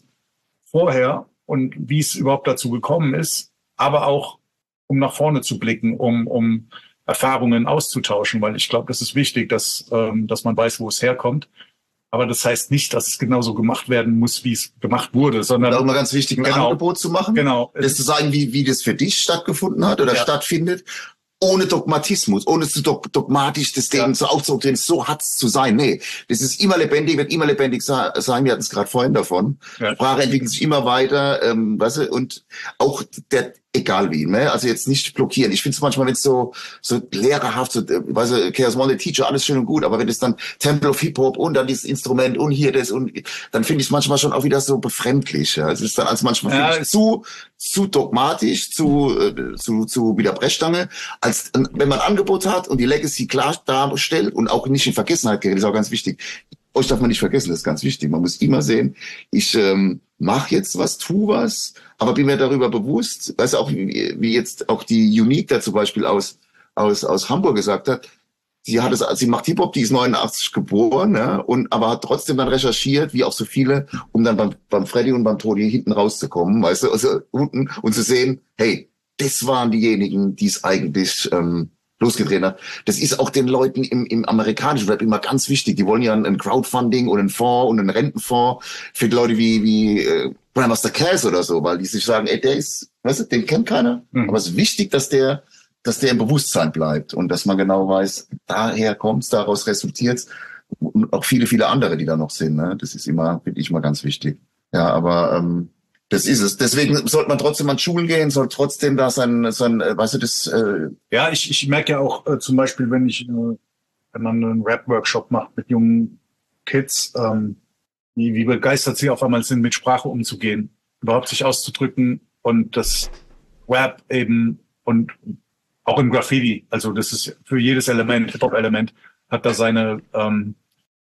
vorher und wie es überhaupt dazu gekommen ist, aber auch um nach vorne zu blicken, um, um Erfahrungen auszutauschen, weil ich glaube, das ist wichtig, dass, ähm, dass man weiß, wo es herkommt. Aber das heißt nicht, dass es genauso gemacht werden muss, wie es gemacht wurde, sondern
auch immer ganz wichtig, ein
genau,
Angebot zu machen.
Genau.
Das zu sagen, wie, wie das für dich stattgefunden hat oder
ja.
stattfindet. Ohne Dogmatismus, ohne zu dog dogmatisch das Ding ja. so aufzudrehen, so hat's zu sein. Nee, das ist immer lebendig, wird immer lebendig sein. Wir hatten es gerade vorhin davon. Ja. Sprache entwickelt sich immer weiter, ähm, weißt du, und auch der, egal wie, ne? Also jetzt nicht blockieren. Ich finde es manchmal, wenn es so so lehrerhaft, so, weißt du, Chaos Monday Teacher, alles schön und gut, aber wenn es dann Temple of Hip Hop und dann dieses Instrument und hier das und dann finde ich es manchmal schon auch wieder so befremdlich. Ja? Es ist dann als manchmal ja, ich, zu zu dogmatisch, zu äh, zu zu wieder Brechstange, als wenn man ein Angebot hat und die Legacy klar darstellt und auch nicht in Vergessenheit gerät, ist auch ganz wichtig. Euch darf man nicht vergessen, das ist ganz wichtig. Man muss immer sehen, ich ähm, mache jetzt was, tu was, aber bin mir darüber bewusst, weißt du, auch wie, wie jetzt auch die Unique da zum Beispiel aus aus aus Hamburg gesagt hat, sie hat es, sie macht Hip-Hop, die ist neunundachtzig geboren, ja, und aber hat trotzdem dann recherchiert, wie auch so viele, um dann beim beim Freddy und beim Toni hinten rauszukommen, weißt du, also unten und zu sehen, hey, das waren diejenigen, die es eigentlich ähm, losgedreht hat. Das ist auch den Leuten im, im amerikanischen Rap immer ganz wichtig. Die wollen ja ein, ein Crowdfunding und einen Fonds und einen Rentenfonds für die Leute wie wie äh, Grandmaster Caz oder so, weil die sich sagen, ey, der ist, weißt du, den kennt keiner, mhm. aber es ist wichtig, dass der dass der im Bewusstsein bleibt und dass man genau weiß, daher kommt's, daraus resultiert's und auch viele, viele andere, die da noch sind. Ne? Das ist immer, finde ich, mal ganz wichtig. Ja, aber ähm, das ist es. Deswegen sollte man trotzdem an Schulen gehen, soll trotzdem da sein, sein, weißt du, das. Äh
ja, ich, ich merke ja auch äh, zum Beispiel, wenn ich, äh, wenn man einen Rap-Workshop macht mit jungen Kids, ähm, wie, wie begeistert sie auf einmal sind, mit Sprache umzugehen, überhaupt sich auszudrücken und das Rap eben und auch im Graffiti, also das ist für jedes Element, Hip-Hop-Element, hat da seine ähm,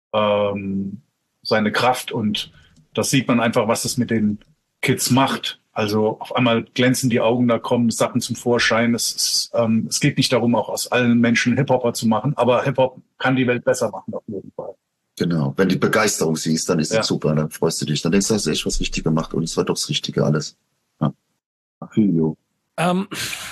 ähm, seine Kraft und das sieht man einfach, was das mit den Kids macht. Also auf einmal glänzen die Augen, da kommen Sachen zum Vorschein. Es, ist, ähm, es geht nicht darum, auch aus allen Menschen Hip-Hopper zu machen, aber Hip-Hop kann die Welt besser machen auf jeden Fall.
Genau, wenn die Begeisterung siehst, dann ist
ja.
das super, dann freust du dich. Dann denkst du, hast du echt was richtig gemacht und es war doch das Richtige alles. Ja.
Ähm,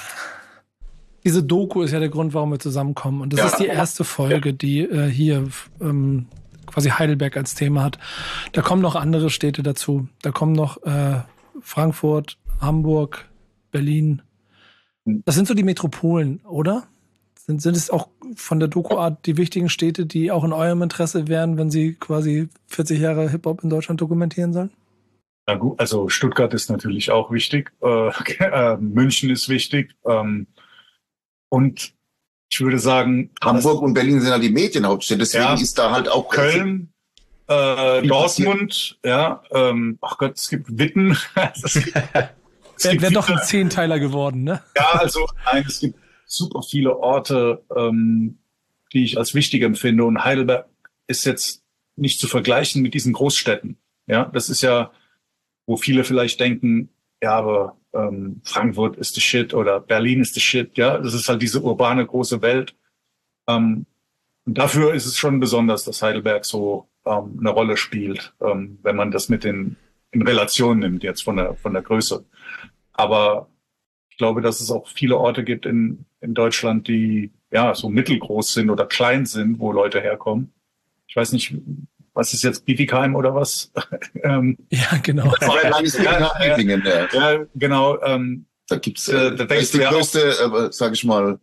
diese Doku ist ja der Grund, warum wir zusammenkommen. Und das
ja.
ist die erste Folge, die äh, hier ähm, quasi Heidelberg als Thema hat. Da kommen noch andere Städte dazu. Da kommen noch äh, Frankfurt, Hamburg, Berlin. Das sind so die Metropolen, oder? Sind, sind es auch von der Doku-Art die wichtigen Städte, die auch in eurem Interesse wären, wenn sie quasi vierzig Jahre Hip-Hop in Deutschland dokumentieren sollen?
Na gut, also Stuttgart ist natürlich auch wichtig. Äh, äh, München ist wichtig. Ähm, und ich würde sagen...
Hamburg und Berlin sind ja die Medienhauptstädte, deswegen
ja,
ist da halt auch...
Köln, äh, Dortmund, ja, ähm, ach Gott, es gibt Witten. es gibt, es
Wäre wär doch ein Zehnteiler geworden, ne?
Ja, also nein, es gibt super viele Orte, ähm, die ich als wichtig empfinde. Und Heidelberg ist jetzt nicht zu vergleichen mit diesen Großstädten. Ja, das ist ja, wo viele vielleicht denken, ja, aber ähm, Frankfurt ist the shit oder Berlin ist the shit. Ja, das ist halt diese urbane große Welt. Ähm, und dafür ist es schon besonders, dass Heidelberg so ähm, eine Rolle spielt, ähm, wenn man das mit den in Relation nimmt jetzt von der von der Größe. Aber ich glaube, dass es auch viele Orte gibt in in Deutschland, die ja so mittelgroß sind oder klein sind, wo Leute herkommen. Ich weiß nicht, was ist jetzt Bietigheim oder was? ähm,
Ja, genau.
Ja,
ja, ja, genau. Ähm,
da gibt's
äh,
äh,
da
das ist die größte, äh, sag ich mal,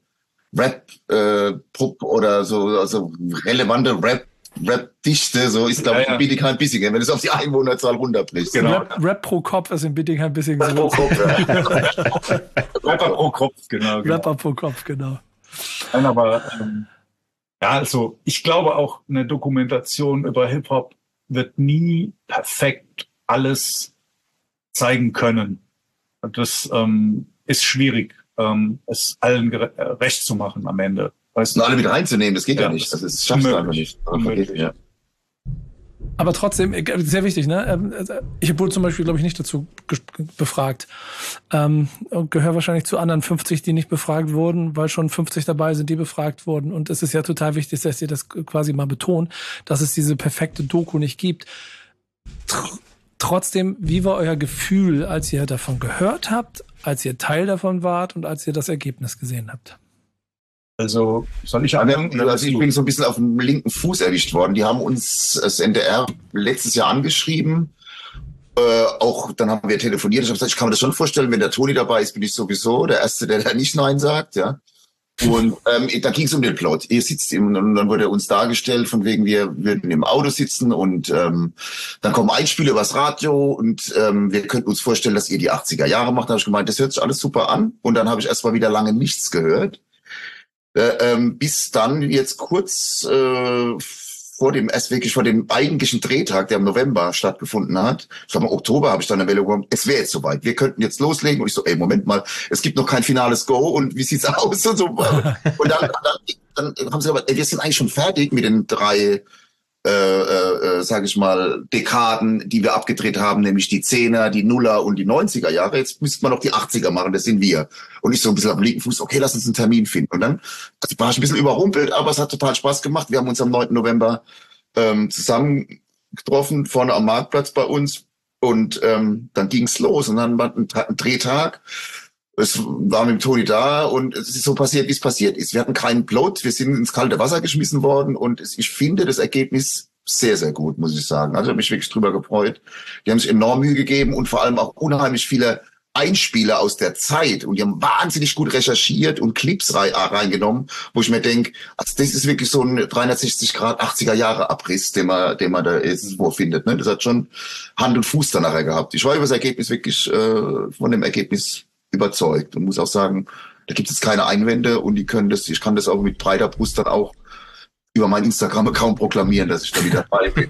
Rap-Pop äh, oder so, also relevante Rap. Rap-Dichte, so ist, glaube ich,
ja, ja.
Bietigheim Bissingen, wenn es auf die Einwohnerzahl runterbricht.
Genau.
Rap, Rap pro Kopf ist in Bietigheim Bissingen.
Rap pro Kopf, ja.
Rapper pro Kopf, genau. genau.
Rapper pro Kopf, genau.
Nein, aber ähm, ja, also ich glaube auch, eine Dokumentation über Hip-Hop wird nie perfekt alles zeigen können. Das ähm, ist schwierig, ähm, es allen gere- recht zu machen am Ende. Weißt
Und
du?
alle mit reinzunehmen, das geht ja,
Ja,
nicht.
das
Das
ist
ist, schaffst du einfach
unmöglich.
nicht. Aber
Unmöglich.
vergeht, ja.
Aber trotzdem, äh, sehr wichtig, ne? Ähm, äh, Ich wurde zum Beispiel, glaube ich, nicht dazu ge- befragt. Ähm, und gehöre wahrscheinlich zu anderen fünfzig, die nicht befragt wurden, weil schon fünfzig dabei sind, die befragt wurden. Und es ist ja total wichtig, dass ihr das quasi mal betont, dass es diese perfekte Doku nicht gibt. Tr- Trotzdem, wie war euer Gefühl, als ihr davon gehört habt, als ihr Teil davon wart und als ihr das Ergebnis gesehen habt?
Also soll ich
Aber
anfangen?
wir, also ich bin so ein bisschen auf dem linken Fuß erwischt worden. Die haben uns das N D R letztes Jahr angeschrieben. Äh, auch dann haben wir telefoniert. Ich habe gesagt, ich kann mir das schon vorstellen, wenn der Toni dabei ist, bin ich sowieso der Erste, der da nicht Nein sagt. Ja. Und ähm, da ging es um den Plot. Ihr sitzt im, und dann wurde uns dargestellt, von wegen wir würden im Auto sitzen und ähm, dann kommen Einspiele übers Radio und ähm, wir könnten uns vorstellen, dass ihr die achtziger Jahre macht. Da habe ich gemeint, das hört sich alles super an. Und dann habe ich erstmal wieder lange nichts gehört. Äh, ähm, bis dann jetzt kurz äh, vor dem, erst wirklich vor dem eigentlichen Drehtag, der im November stattgefunden hat, ich glaube im Oktober habe ich dann eine Welle bekommen, es wäre jetzt soweit, wir könnten jetzt loslegen. Und ich so, ey, Moment mal, es gibt noch kein finales Go und wie sieht's aus und so. Und dann, dann, dann haben sie gesagt, ey, wir sind eigentlich schon fertig mit den drei äh, äh, sage ich mal, Dekaden, die wir abgedreht haben, nämlich die Zehner, die Nuller und die neunziger Jahre. Jetzt müsste man noch die achtziger machen, das sind wir. Und ich so ein bisschen am linken Fuß, okay, lass uns einen Termin finden. Und dann also war ich ein bisschen überrumpelt, aber es hat total Spaß gemacht. Wir haben uns am neunten November ähm, zusammen getroffen, vorne am Marktplatz bei uns. Und ähm, dann ging's los. Und dann war ein, ein Drehtag. Es war mit dem Toni da und es ist so passiert, wie es passiert ist. Wir hatten keinen Plot, wir sind ins kalte Wasser geschmissen worden und ich finde das Ergebnis sehr, sehr gut, muss ich sagen. Also ich habe mich wirklich drüber gefreut. Die haben sich enorm Mühe gegeben und vor allem auch unheimlich viele Einspieler aus der Zeit und die haben wahnsinnig gut recherchiert und Clips reingenommen, wo ich mir denke, also das ist wirklich so ein dreihundertsechzig Grad achtziger Jahre Abriss, den man, den man da jetzt vorfindet. Ne? Das hat schon Hand und Fuß dann nachher gehabt. Ich war über das Ergebnis wirklich äh, von dem Ergebnis überzeugt und muss auch sagen, da gibt es keine Einwände und die können das, ich kann das auch mit breiter Brust dann auch über mein Instagram-Account proklamieren, dass ich da wieder dabei bin.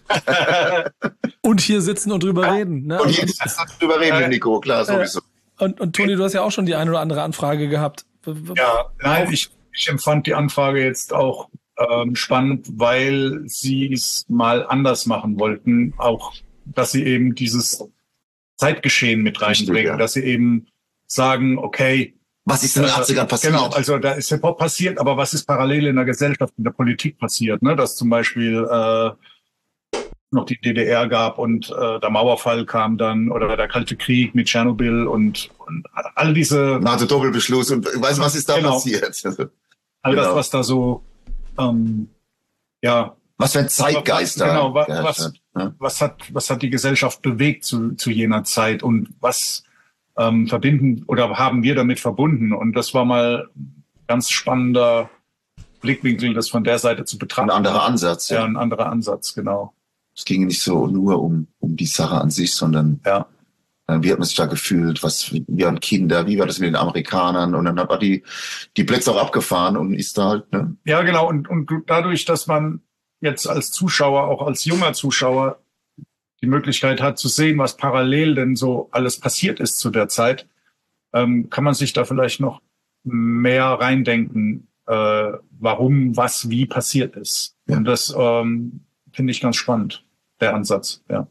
Und hier sitzen und drüber reden. Ne?
Und hier sitzen und drüber reden mit Nico, klar, sowieso.
Und, und Toni, du hast ja auch schon die eine oder andere Anfrage gehabt.
Ja, nein, ich, ich empfand die Anfrage jetzt auch ähm, spannend, weil sie es mal anders machen wollten, auch, dass sie eben dieses Zeitgeschehen mit reinbringen,
Richtig, ja.
dass sie eben sagen, okay,
was ist in den achtzigern passiert?
Genau, also da ist Hip-Hop passiert, aber was ist parallel in der Gesellschaft, in der Politik passiert, ne? Dass zum Beispiel äh, noch die D D R gab und äh, der Mauerfall kam dann oder der Kalte Krieg mit Tschernobyl und, und all diese...
NATO-Doppelbeschluss und weißt du, was ist da
genau.
passiert?
All
genau.
das, was da so, ähm, ja...
Was für ein Zeitgeist da.
Genau, was,
ja,
was,
ja.
was, hat, was hat die Gesellschaft bewegt zu, zu jener Zeit und was ähm, verbinden oder haben wir damit verbunden? Und das war mal ein ganz spannender Blickwinkel, das von der Seite zu betrachten.
Ein anderer Ansatz.
Ja,
Ja,
ein anderer Ansatz, genau.
es ging nicht so nur um, um die Sache an sich, sondern
Ja.
äh, wie hat man sich da gefühlt, was, wir waren Kinder, wie war das mit den Amerikanern und dann hat man die, die Plätze auch abgefahren und ist da halt, ne?
Ja, genau. Und, und dadurch, dass man jetzt als Zuschauer, auch als junger Zuschauer, die Möglichkeit hat zu sehen, was parallel denn so alles passiert ist zu der Zeit, ähm, kann man sich da vielleicht noch mehr reindenken, äh, warum, was, wie passiert ist.
Ja.
Und das ähm, finde ich ganz spannend, der Ansatz, ja.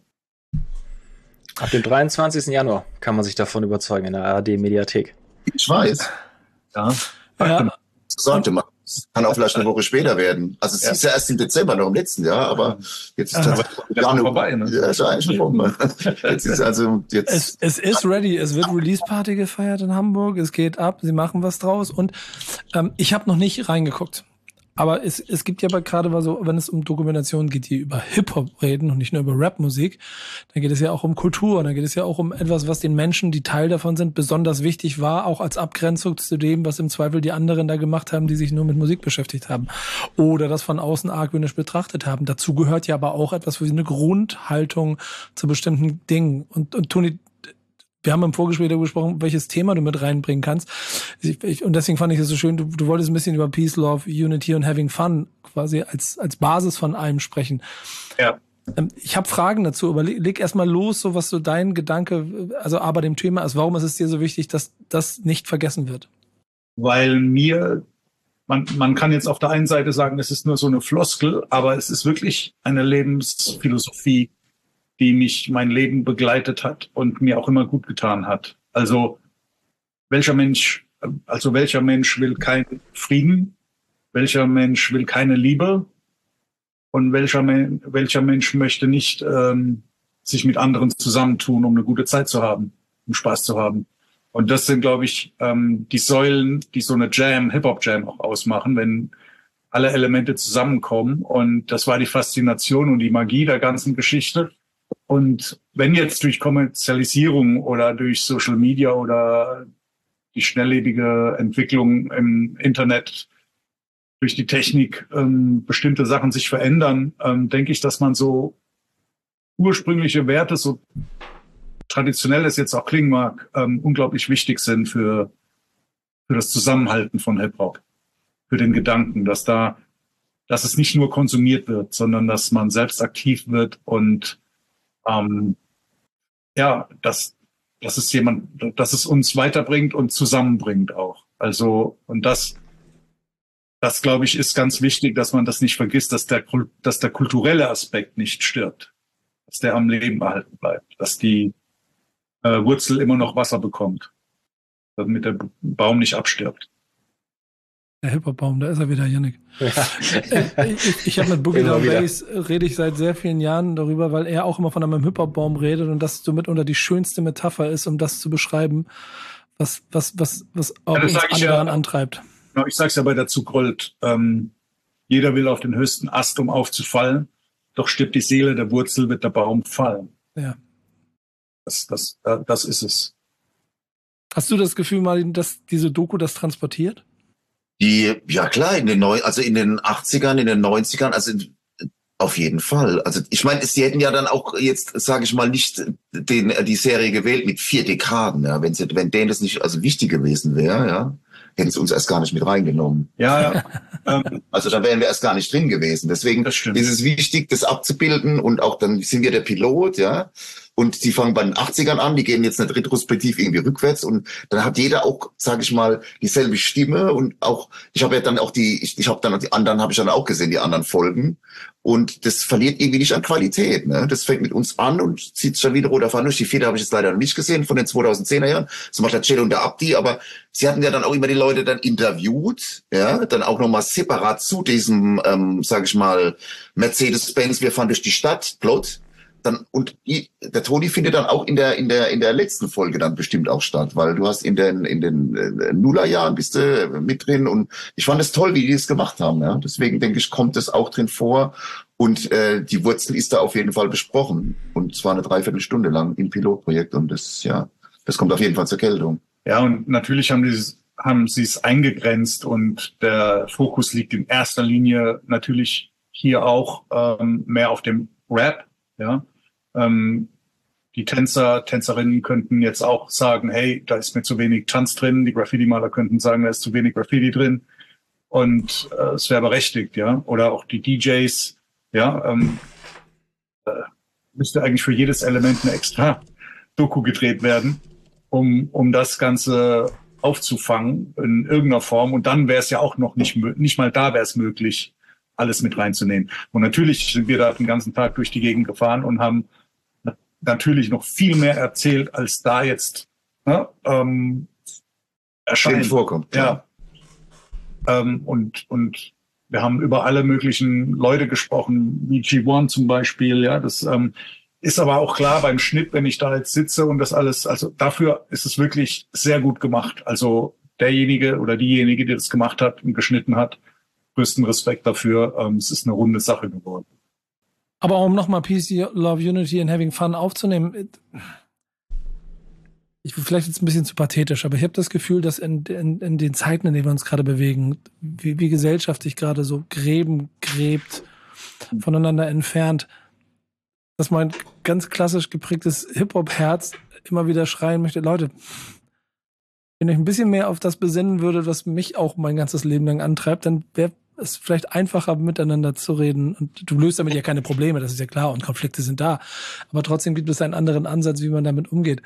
Ab dem dreiundzwanzigsten Januar kann man sich davon überzeugen in der A R D-Mediathek.
Ich weiß.
Ja.
Ja.
So sollte man. Es kann auch vielleicht eine Woche später werden. Also es
Ja.
ist ja erst im Dezember noch im letzten Jahr, aber jetzt ist
Aber
tatsächlich
ist
Januar
vorbei, ne?
Ja, ist eigentlich vorbei. Jetzt ist also jetzt.
Es, es ist ready. Es wird Release-Party gefeiert in Hamburg. Es geht ab. Sie machen was draus. Und ähm, ich habe noch nicht reingeguckt. Aber es, es gibt ja aber gerade mal so, wenn es um Dokumentationen geht, die über Hip-Hop reden und nicht nur über Rap-Musik, dann geht es ja auch um Kultur, dann geht es ja auch um etwas, was den Menschen, die Teil davon sind, besonders wichtig war, auch als Abgrenzung zu dem, was im Zweifel die anderen da gemacht haben, die sich nur mit Musik beschäftigt haben. Oder das von außen argwöhnisch betrachtet haben. Dazu gehört ja aber auch etwas wie eine Grundhaltung zu bestimmten Dingen. Und, und Toni, wir haben im Vorgespräch darüber gesprochen, welches Thema du mit reinbringen kannst. Ich, ich, und deswegen fand ich es so schön, du, du wolltest ein bisschen über Peace, Love, Unity und Having Fun quasi als, als Basis von allem sprechen.
Ja.
Ähm, ich habe Fragen dazu, aber leg, leg erst mal los, so was so dein Gedanke, also aber dem Thema ist, warum ist es dir so wichtig, dass das nicht vergessen wird?
Weil mir, man, man kann jetzt auf der einen Seite sagen, es ist nur so eine Floskel, aber es ist wirklich eine Lebensphilosophie, die mich mein Leben begleitet hat und mir auch immer gut getan hat. Also welcher Mensch, also welcher Mensch will keinen Frieden? Welcher Mensch will keine Liebe? Und welcher, Men- welcher Mensch möchte nicht ähm, sich mit anderen zusammentun, um eine gute Zeit zu haben, um Spaß zu haben? Und das sind, glaube ich, ähm, die Säulen, die so eine Jam, Hip-Hop-Jam auch ausmachen, wenn alle Elemente zusammenkommen. Und das war die Faszination und die Magie der ganzen Geschichte. Und wenn jetzt durch Kommerzialisierung oder durch Social Media oder die schnelllebige Entwicklung im Internet, durch die Technik ähm, bestimmte Sachen sich verändern, ähm, denke ich, dass man so ursprüngliche Werte, so traditionell es jetzt auch klingen mag, ähm, unglaublich wichtig sind für, für das Zusammenhalten von Hip-Hop, für den Gedanken, dass da, dass es nicht nur konsumiert wird, sondern dass man selbst aktiv wird und Ähm, ja, dass, dass es jemand, dass es uns weiterbringt und zusammenbringt auch. Also, und das, das glaube ich, ist ganz wichtig, dass man das nicht vergisst, dass der, dass der kulturelle Aspekt nicht stirbt, dass der am Leben erhalten bleibt, dass die äh, Wurzel immer noch Wasser bekommt, damit der Baum nicht abstirbt.
Der Hip-Hop-Baum, da ist er wieder, Yannick.
Ja.
Äh, ich ich habe mit Boogie Down Bass rede ich seit sehr vielen Jahren darüber, weil er auch immer von einem Hip-Hop-Baum redet und das somit unter die schönste Metapher ist, um das zu beschreiben, was was was was auch
Ja, das
uns
sag ich
anderen
ja.
antreibt.
Genau, ich sag's ja bei der Zugrold. Ähm, jeder will auf den höchsten Ast, um aufzufallen, doch stirbt die Seele der Wurzel, wird der Baum fallen.
Ja.
Das, das, äh, das ist es.
Hast du das Gefühl, Martin, dass diese Doku das transportiert?
Die, ja klar, in den neu, also in den achtzigern, in den neunzigern, also auf jeden Fall. Also ich meine, sie hätten ja dann auch jetzt, sage ich mal, nicht den die Serie gewählt mit vier Dekaden, ja, wenn sie, wenn denen das nicht also wichtig gewesen wäre, ja, hätten sie uns erst gar nicht mit reingenommen.
Ja, ja. ähm,
Also da wären wir erst gar nicht drin gewesen. Deswegen
Das stimmt.
ist es wichtig, das abzubilden und auch dann sind wir der Pilot, ja. Und die fangen bei den achtzigern an, die gehen jetzt nicht retrospektiv irgendwie rückwärts und dann hat jeder auch, sage ich mal, dieselbe Stimme und auch, ich habe ja dann auch die, ich, ich habe dann die anderen, habe ich dann auch gesehen, die anderen Folgen und das verliert irgendwie nicht an Qualität, ne? Das fängt mit uns an und zieht schon wieder roter Faden durch. Die vierte habe ich jetzt leider noch nicht gesehen von den zweitausendzehner Jahren, das macht der Cello und der Abdi, aber sie hatten ja dann auch immer die Leute dann interviewt, ja, dann auch nochmal separat zu diesem, ähm, sage ich mal, Mercedes-Benz, wir fahren durch die Stadt, Plot. Dann, und die, der Toni findet dann auch in der in der in der letzten Folge dann bestimmt auch statt, weil du hast in den in den äh, Nullerjahren bist du mit drin und ich fand es toll, wie die es gemacht haben, ja. Deswegen denke ich, kommt es auch drin vor und äh, die Wurzel ist da auf jeden Fall besprochen und zwar eine Dreiviertelstunde lang im Pilotprojekt und das ja, das kommt auf jeden Fall zur Geltung.
Ja, und natürlich haben die haben sie es eingegrenzt und der Fokus liegt in erster Linie natürlich hier auch ähm, mehr auf dem Rap, ja. Ähm, die Tänzer, Tänzerinnen könnten jetzt auch sagen, hey, da ist mir zu wenig Tanz drin. Die Graffiti-Maler könnten sagen, da ist zu wenig Graffiti drin. Und äh, es wäre berechtigt, ja. Oder auch die D Js, ja. Ähm, äh, müsste eigentlich für jedes Element eine extra Doku gedreht werden, um um das Ganze aufzufangen in irgendeiner Form. Und dann wäre es ja auch noch nicht nicht mal da wäre es möglich, alles mit reinzunehmen. Und natürlich sind wir da den ganzen Tag durch die Gegend gefahren und haben natürlich noch viel mehr erzählt, als da jetzt ne, ähm, erscheint.
Vorkommt.
Ja. Ähm, und, und wir haben über alle möglichen Leute gesprochen, wie G eins zum Beispiel. Ja, das ähm, ist aber auch klar beim Schnitt, wenn ich da jetzt sitze und das alles, also dafür ist es wirklich sehr gut gemacht. Also derjenige oder diejenige, die das gemacht hat und geschnitten hat, größten Respekt dafür. Ähm, es ist eine runde Sache geworden.
Aber um nochmal Peace, Love, Unity and Having Fun aufzunehmen, ich vielleicht jetzt ein bisschen zu pathetisch, aber ich habe das Gefühl, dass in, in, in den Zeiten, in denen wir uns gerade bewegen, wie, wie Gesellschaft sich gerade so Gräben gräbt, voneinander entfernt, dass mein ganz klassisch geprägtes Hip-Hop-Herz immer wieder schreien möchte, Leute, wenn ich ein bisschen mehr auf das besinnen würde, was mich auch mein ganzes Leben lang antreibt, dann wäre es vielleicht einfacher, miteinander zu reden. Und du löst damit ja keine Probleme, das ist ja klar, und Konflikte sind da. Aber trotzdem gibt es einen anderen Ansatz, wie man damit umgeht.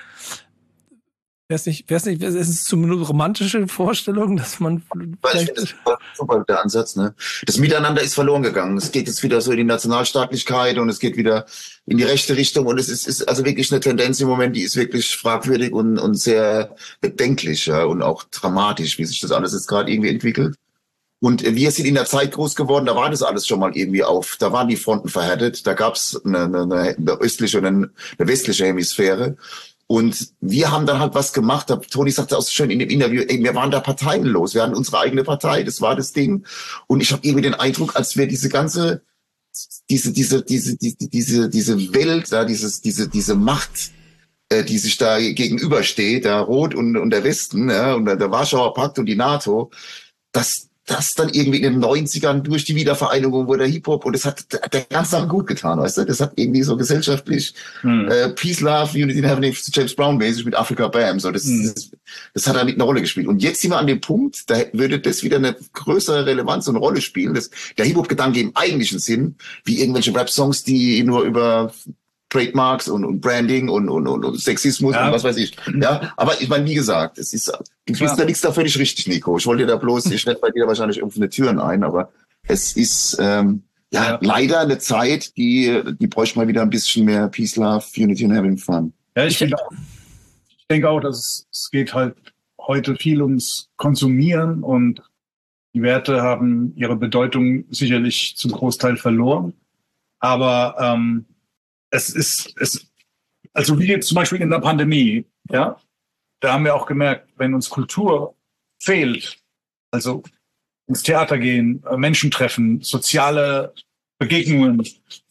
Wäre es nicht, wäre es nicht, ist es zumindest romantische Vorstellung, dass man
Weil ich finde, das ist super, der Ansatz, ne? Das Miteinander ist verloren gegangen. Es geht jetzt wieder so in die Nationalstaatlichkeit und es geht wieder in die rechte Richtung und es ist, ist also wirklich eine Tendenz im Moment, die ist wirklich fragwürdig und, und sehr bedenklich, ja, und auch dramatisch, wie sich das alles jetzt gerade irgendwie entwickelt. Und wir sind in der Zeit groß geworden, da war das alles schon mal irgendwie auf, da waren die Fronten verhärtet, da gab es eine, eine, eine östliche und eine, eine westliche Hemisphäre. Und wir haben dann halt was gemacht, Toni sagte auch so schön in dem Interview, ey, wir waren da parteienlos, wir hatten unsere eigene Partei, das war das Ding. Und ich habe irgendwie den Eindruck, als wäre diese ganze, diese, diese, diese, diese, diese, diese Welt, da, dieses, diese, diese Macht, äh, die sich da gegenübersteht, der Rot und, und der Westen, ja, und der Warschauer Pakt und die NATO, das, das dann irgendwie in den neunzigern durch die Wiedervereinigung wurde der Hip-Hop und das hat der ganze Sache gut getan, weißt du? Das hat irgendwie so gesellschaftlich hm. äh, Peace, Love, Unity and Having James Brown mäßig mit Africa Bam. So, das, hm. das, das hat damit eine Rolle gespielt. Und jetzt sind wir an dem Punkt, da würde das wieder eine größere Relevanz und eine Rolle spielen. Das, der Hip-Hop-Gedanke im eigentlichen Sinn, wie irgendwelche Rap-Songs, die nur über Trademarks und, und Branding und, und, und Sexismus ja. und was weiß ich. Ja, aber ich meine, wie gesagt, es ist, du bist da nichts da völlig richtig, Nico. Ich wollte da bloß, ich schneide bei dir wahrscheinlich offene Türen ein, aber es ist, ähm, ja, ja, leider eine Zeit, die, die bräuchte mal wieder ein bisschen mehr Peace, Love, Unity and Having Fun.
Ja, ich, ich, auch, ich denke auch, dass es, es geht halt heute viel ums Konsumieren und die Werte haben ihre Bedeutung sicherlich zum Großteil verloren. Aber, ähm, Es ist, es, also wie jetzt zum Beispiel in der Pandemie, ja, da haben wir auch gemerkt, wenn uns Kultur fehlt, also ins Theater gehen, Menschen treffen, soziale Begegnungen,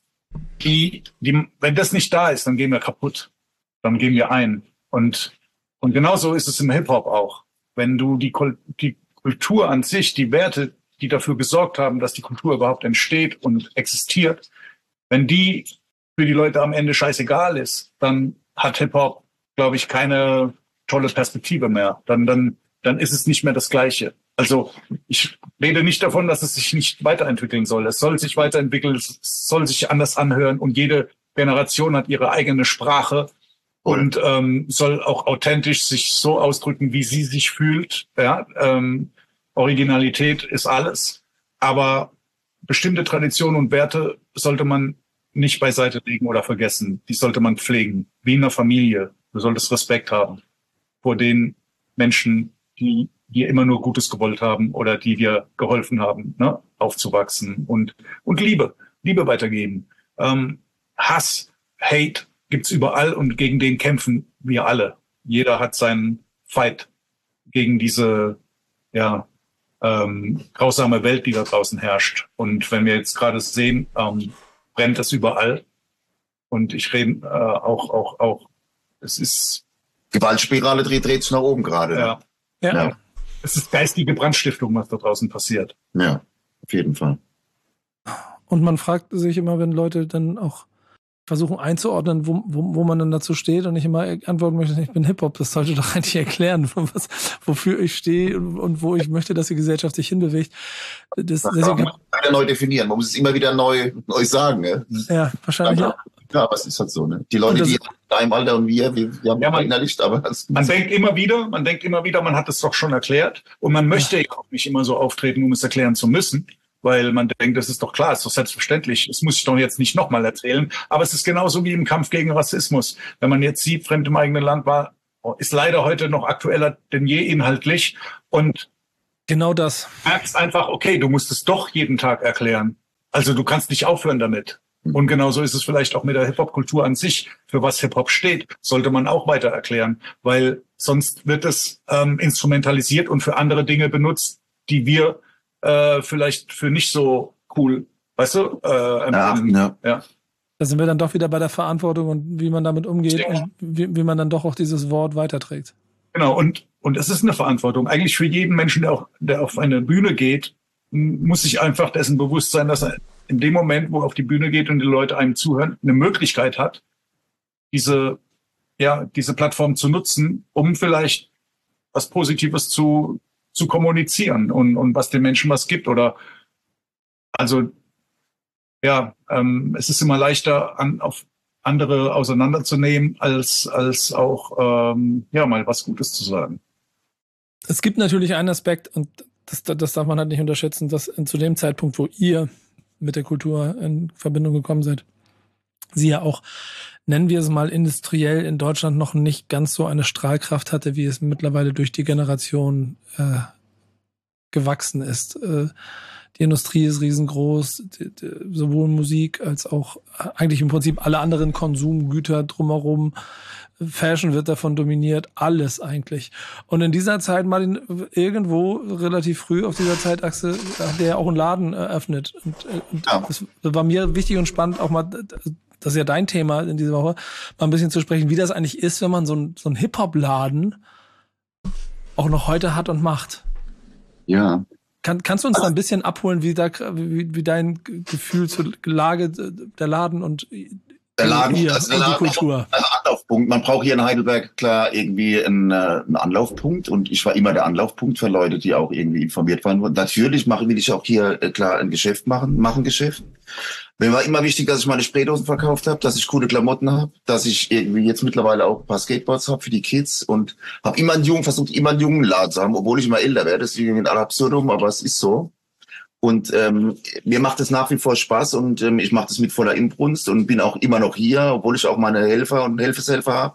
die, die, wenn das nicht da ist, dann gehen wir kaputt, dann gehen wir ein. Und, und genauso ist es im Hip-Hop auch. Wenn du die, die Kultur an sich, die Werte, die dafür gesorgt haben, dass die Kultur überhaupt entsteht und existiert, wenn die für die Leute am Ende scheißegal ist, dann hat Hip-Hop, glaube ich, keine tolle Perspektive mehr. Dann, dann, dann ist es nicht mehr das Gleiche. Also ich rede nicht davon, dass es sich nicht weiterentwickeln soll. Es soll sich weiterentwickeln, es soll sich anders anhören und jede Generation hat ihre eigene Sprache und ähm, soll auch authentisch sich so ausdrücken, wie sie sich fühlt. Ja, ähm, Originalität ist alles, aber bestimmte Traditionen und Werte sollte man nicht beiseite legen oder vergessen. Die sollte man pflegen, wie in einer Familie. Du solltest Respekt haben vor den Menschen, die dir immer nur Gutes gewollt haben oder die dir geholfen haben, ne, aufzuwachsen und und Liebe, Liebe weitergeben. Ähm, Hass, Hate gibt's überall und gegen den kämpfen wir alle. Jeder hat seinen Fight gegen diese ja ähm, grausame Welt, die da draußen herrscht. Und wenn wir jetzt gerade sehen, ähm, brennt das überall. Und ich rede äh, auch, auch, auch, es ist...
Gewaltspirale dreht, dreht sich nach oben gerade.
Ja. Ja. ja. Es ist geistige Brandstiftung, was da draußen passiert.
Ja, auf jeden Fall.
Und man fragt sich immer, wenn Leute dann auch versuchen einzuordnen, wo, wo, wo man dann dazu steht und ich immer antworten möchte, ich bin Hip-Hop, das sollte doch eigentlich erklären, was, wofür ich stehe und, und wo ich möchte, dass die Gesellschaft sich hinbewegt. Das,
das deswegen, man muss es wieder neu definieren, man muss es immer wieder neu, neu sagen. Ne?
Ja, wahrscheinlich.
Ja, ja, aber es ist halt so. Ne? Die Leute, die in deinem Alter und wir, wir, wir haben ja, man, innerlich, aber... Das,
man denkt immer wieder, man denkt immer wieder, man hat es doch schon erklärt und man möchte ja auch nicht immer so auftreten, um es erklären zu müssen. Weil man denkt, das ist doch klar, ist doch selbstverständlich. Das muss ich doch jetzt nicht nochmal erzählen. Aber es ist genauso wie im Kampf gegen Rassismus. Wenn man jetzt sieht, Fremd im eigenen Land war, ist leider heute noch aktueller denn je inhaltlich. Und
genau das.
Du merkst einfach, okay, du musst es doch jeden Tag erklären. Also du kannst nicht aufhören damit. Und genauso ist es vielleicht auch mit der Hip-Hop-Kultur an sich. Für was Hip-Hop steht, sollte man auch weiter erklären. Weil sonst wird es ähm, instrumentalisiert und für andere Dinge benutzt, die wir äh, vielleicht für nicht so cool, weißt du? Äh,
Ja, ja.
ja.
Da sind wir dann doch wieder bei der Verantwortung und wie man damit umgeht
Ja.
und wie, wie man dann doch auch dieses Wort weiterträgt.
Genau, und, und es ist eine Verantwortung. Eigentlich für jeden Menschen, der, auch, der auf eine Bühne geht, m- muss sich einfach dessen bewusst sein, dass er in dem Moment, wo er auf die Bühne geht und die Leute einem zuhören, eine Möglichkeit hat, diese, ja, diese Plattform zu nutzen, um vielleicht was Positives zu, zu kommunizieren und, und was den Menschen was gibt. Oder also ja, ähm, es ist immer leichter, an, auf andere auseinanderzunehmen, als, als auch ähm, ja mal was Gutes zu sagen.
Es gibt natürlich einen Aspekt, und das, das darf man halt nicht unterschätzen, dass zu dem Zeitpunkt, wo ihr mit der Kultur in Verbindung gekommen seid, sie ja auch, nennen wir es mal industriell, in Deutschland noch nicht ganz so eine Strahlkraft hatte, wie es mittlerweile durch die Generation äh, gewachsen ist. Äh, Die Industrie ist riesengroß, die, die, sowohl Musik als auch eigentlich im Prinzip alle anderen Konsumgüter drumherum. Fashion wird davon dominiert, alles eigentlich. Und in dieser Zeit, Martin, irgendwo relativ früh auf dieser Zeitachse, hat der auch einen Laden eröffnet. Und, und
Ja.
das war mir wichtig und spannend, auch mal, das ist ja dein Thema in dieser Woche, mal ein bisschen zu sprechen, wie das eigentlich ist, wenn man so einen so einen Hip-Hop-Laden auch noch heute hat und macht.
Ja.
Kann, kannst du uns da ein bisschen abholen, wie, da, wie, wie dein Gefühl zur Lage der Laden und
Der Laden,
ihr
also der
und die
Laden
Kultur?
ein Anlaufpunkt. Man braucht hier in Heidelberg klar irgendwie einen, äh, einen Anlaufpunkt und ich war immer der Anlaufpunkt für Leute, die auch irgendwie informiert waren. Und natürlich mache will ich auch hier äh, klar ein Geschäft machen, machen Geschäft. Mir war immer wichtig, dass ich meine Spraydosen verkauft habe, dass ich coole Klamotten habe, dass ich irgendwie jetzt mittlerweile auch ein paar Skateboards habe für die Kids und habe immer einen jungen, versucht immer einen jungen Laden zu haben, obwohl ich immer älter werde. Das ist irgendwie ein Absurdum, aber es ist so. Und ähm, mir macht es nach wie vor Spaß und ähm, ich mache das mit voller Inbrunst und bin auch immer noch hier, obwohl ich auch meine Helfer und Helfershelfer habe.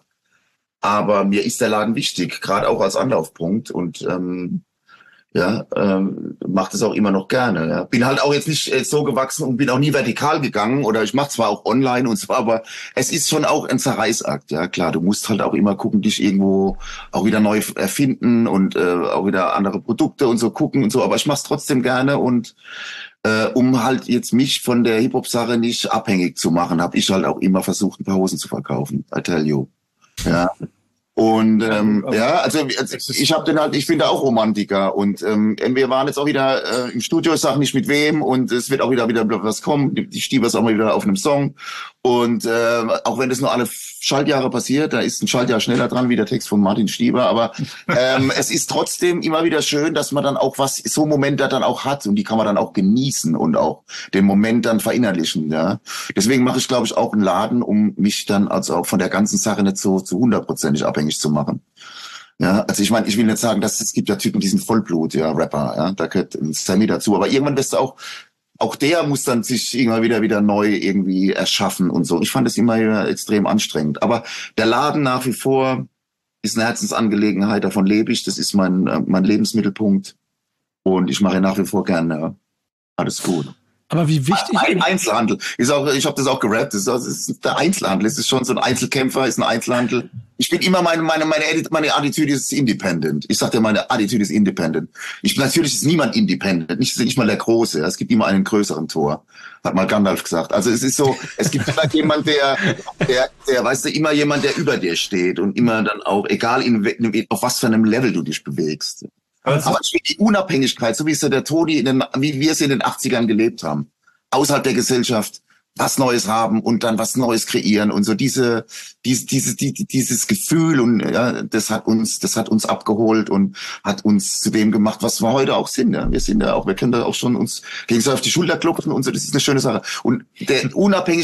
Aber mir ist der Laden wichtig, gerade auch als Anlaufpunkt und ähm, ja, ähm, macht es auch immer noch gerne. Ja. Bin halt auch jetzt nicht äh, so gewachsen und bin auch nie vertikal gegangen oder ich mache zwar auch online und so, aber es ist schon auch ein Zerreißakt. Ja, klar, du musst halt auch immer gucken, dich irgendwo auch wieder neu erfinden und äh, auch wieder andere Produkte und so gucken und so. Aber ich mache es trotzdem gerne und äh, um halt jetzt mich von der Hip-Hop-Sache nicht abhängig zu machen, habe ich halt auch immer versucht, ein paar Hosen zu verkaufen. I tell you. Ja. Und ähm, ja, also, also ich habe den halt, ich bin da auch Romantiker und ähm, wir waren jetzt auch wieder äh, im Studio, ich sag nicht mit wem und es wird auch wieder wieder was kommen. Die Stiebe ist auch mal wieder auf einem Song und äh, auch wenn das nur alle Schaltjahre passiert, da ist ein Schaltjahr schneller dran wie der Text von Martin Stieber, aber ähm, es ist trotzdem immer wieder schön, dass man dann auch was so Momente dann auch hat und die kann man dann auch genießen und auch den Moment dann verinnerlichen. Ja, deswegen mache ich glaube ich auch einen Laden, um mich dann also auch von der ganzen Sache nicht so zu hundertprozentig abhängig zu machen. Ja, also ich meine, ich will nicht sagen, dass es gibt ja Typen, die sind Vollblut, ja, Rapper, ja, da gehört ein Sammy dazu, aber irgendwann wirst du auch, auch der muss dann sich immer wieder wieder neu irgendwie erschaffen und so. Ich fand es immer extrem anstrengend, aber der Laden nach wie vor ist eine Herzensangelegenheit, davon lebe ich, das ist mein mein Lebensmittelpunkt und ich mache nach wie vor gerne, ja. Alles gut.
Aber wie wichtig...
Ein Einzelhandel. Ist auch, ich habe das auch gerappt. Das ist, das ist der Einzelhandel. Es ist schon so ein Einzelkämpfer, ist ein Einzelhandel. Ich bin immer meine, meine, meine, meine Attitüde ist independent. Ich sag dir, meine Attitüde ist independent. Ich, natürlich ist niemand independent. Nicht, nicht mal der Große. Es gibt immer einen größeren Tor. Hat mal Gandalf gesagt. Also es ist so, es gibt immer jemand, der, der, der, weißt du, immer jemand, der über dir steht und immer dann auch, egal in, in auf was für einem Level du dich bewegst.
Also,
Aber ich finde die Unabhängigkeit, so wie es ja der Toni, in den, wie wir es in den achtzigern gelebt haben, außerhalb der Gesellschaft was Neues haben und dann was Neues kreieren und so diese, diese, diese, die, dieses Gefühl und ja, das hat uns, das hat uns abgeholt und hat uns zu dem gemacht, was wir heute auch sind. Ja. Wir sind ja auch, wir können da auch schon uns gegenseitig auf die Schulter klopfen und so. Das ist eine schöne Sache. Und der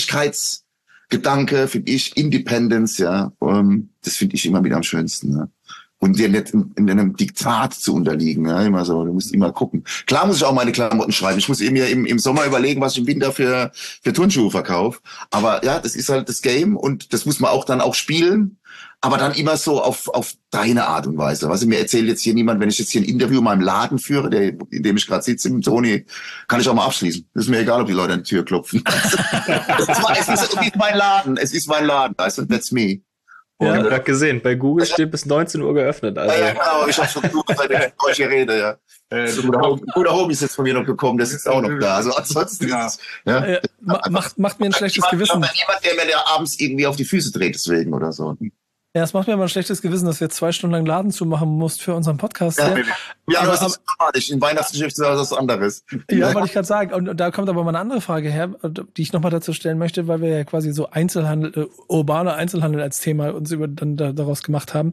Unabhängigkeitsgedanke finde ich, Independence, ja, um, das finde ich immer wieder am schönsten. Ja. Und dir nicht in, in einem Diktat zu unterliegen, ja, immer so, du musst immer gucken. Klar muss ich auch meine Klamotten schreiben. Ich muss mir im, im Sommer überlegen, was ich im Winter für, für Turnschuhe verkaufe. Aber ja, das ist halt das Game und das muss man auch dann auch spielen. Aber dann immer so auf, auf deine Art und Weise. Was mir erzählt jetzt hier niemand, wenn ich jetzt hier ein Interview in meinem Laden führe, der, in dem ich gerade sitze, mit Toni, kann ich auch mal abschließen. Das ist mir egal, ob die Leute an die Tür klopfen. es, ist, es ist mein Laden. Es ist mein Laden. Also, that's me.
Ja, ich habe gerade gesehen, bei Google steht bis neunzehn Uhr geöffnet. Also.
Ja, ja, genau, ich habe schon gesucht, seit ich mit euch rede, ja. Äh, ein guter, Hobby, guter Hobby ist jetzt von mir noch gekommen, der ist auch noch da. Also ansonsten
ja.
ist, ja.
Äh, macht, macht mir ein schlechtes
jemand,
Gewissen.
Jemand, der mir der abends irgendwie auf die Füße dreht, deswegen oder so.
Ja, es macht mir aber ein schlechtes Gewissen, dass wir zwei Stunden lang Laden zumachen musst für unseren Podcast.
Ja,
ja,
ja
aber,
das ist dramatisch. Im Weihnachtsgeschäft ist das was anderes.
Ja, wollte ich gerade sagen. Und da kommt aber mal eine andere Frage her, die ich nochmal dazu stellen möchte, weil wir ja quasi so Einzelhandel, äh, urbaner Einzelhandel als Thema uns über, dann da, daraus gemacht haben.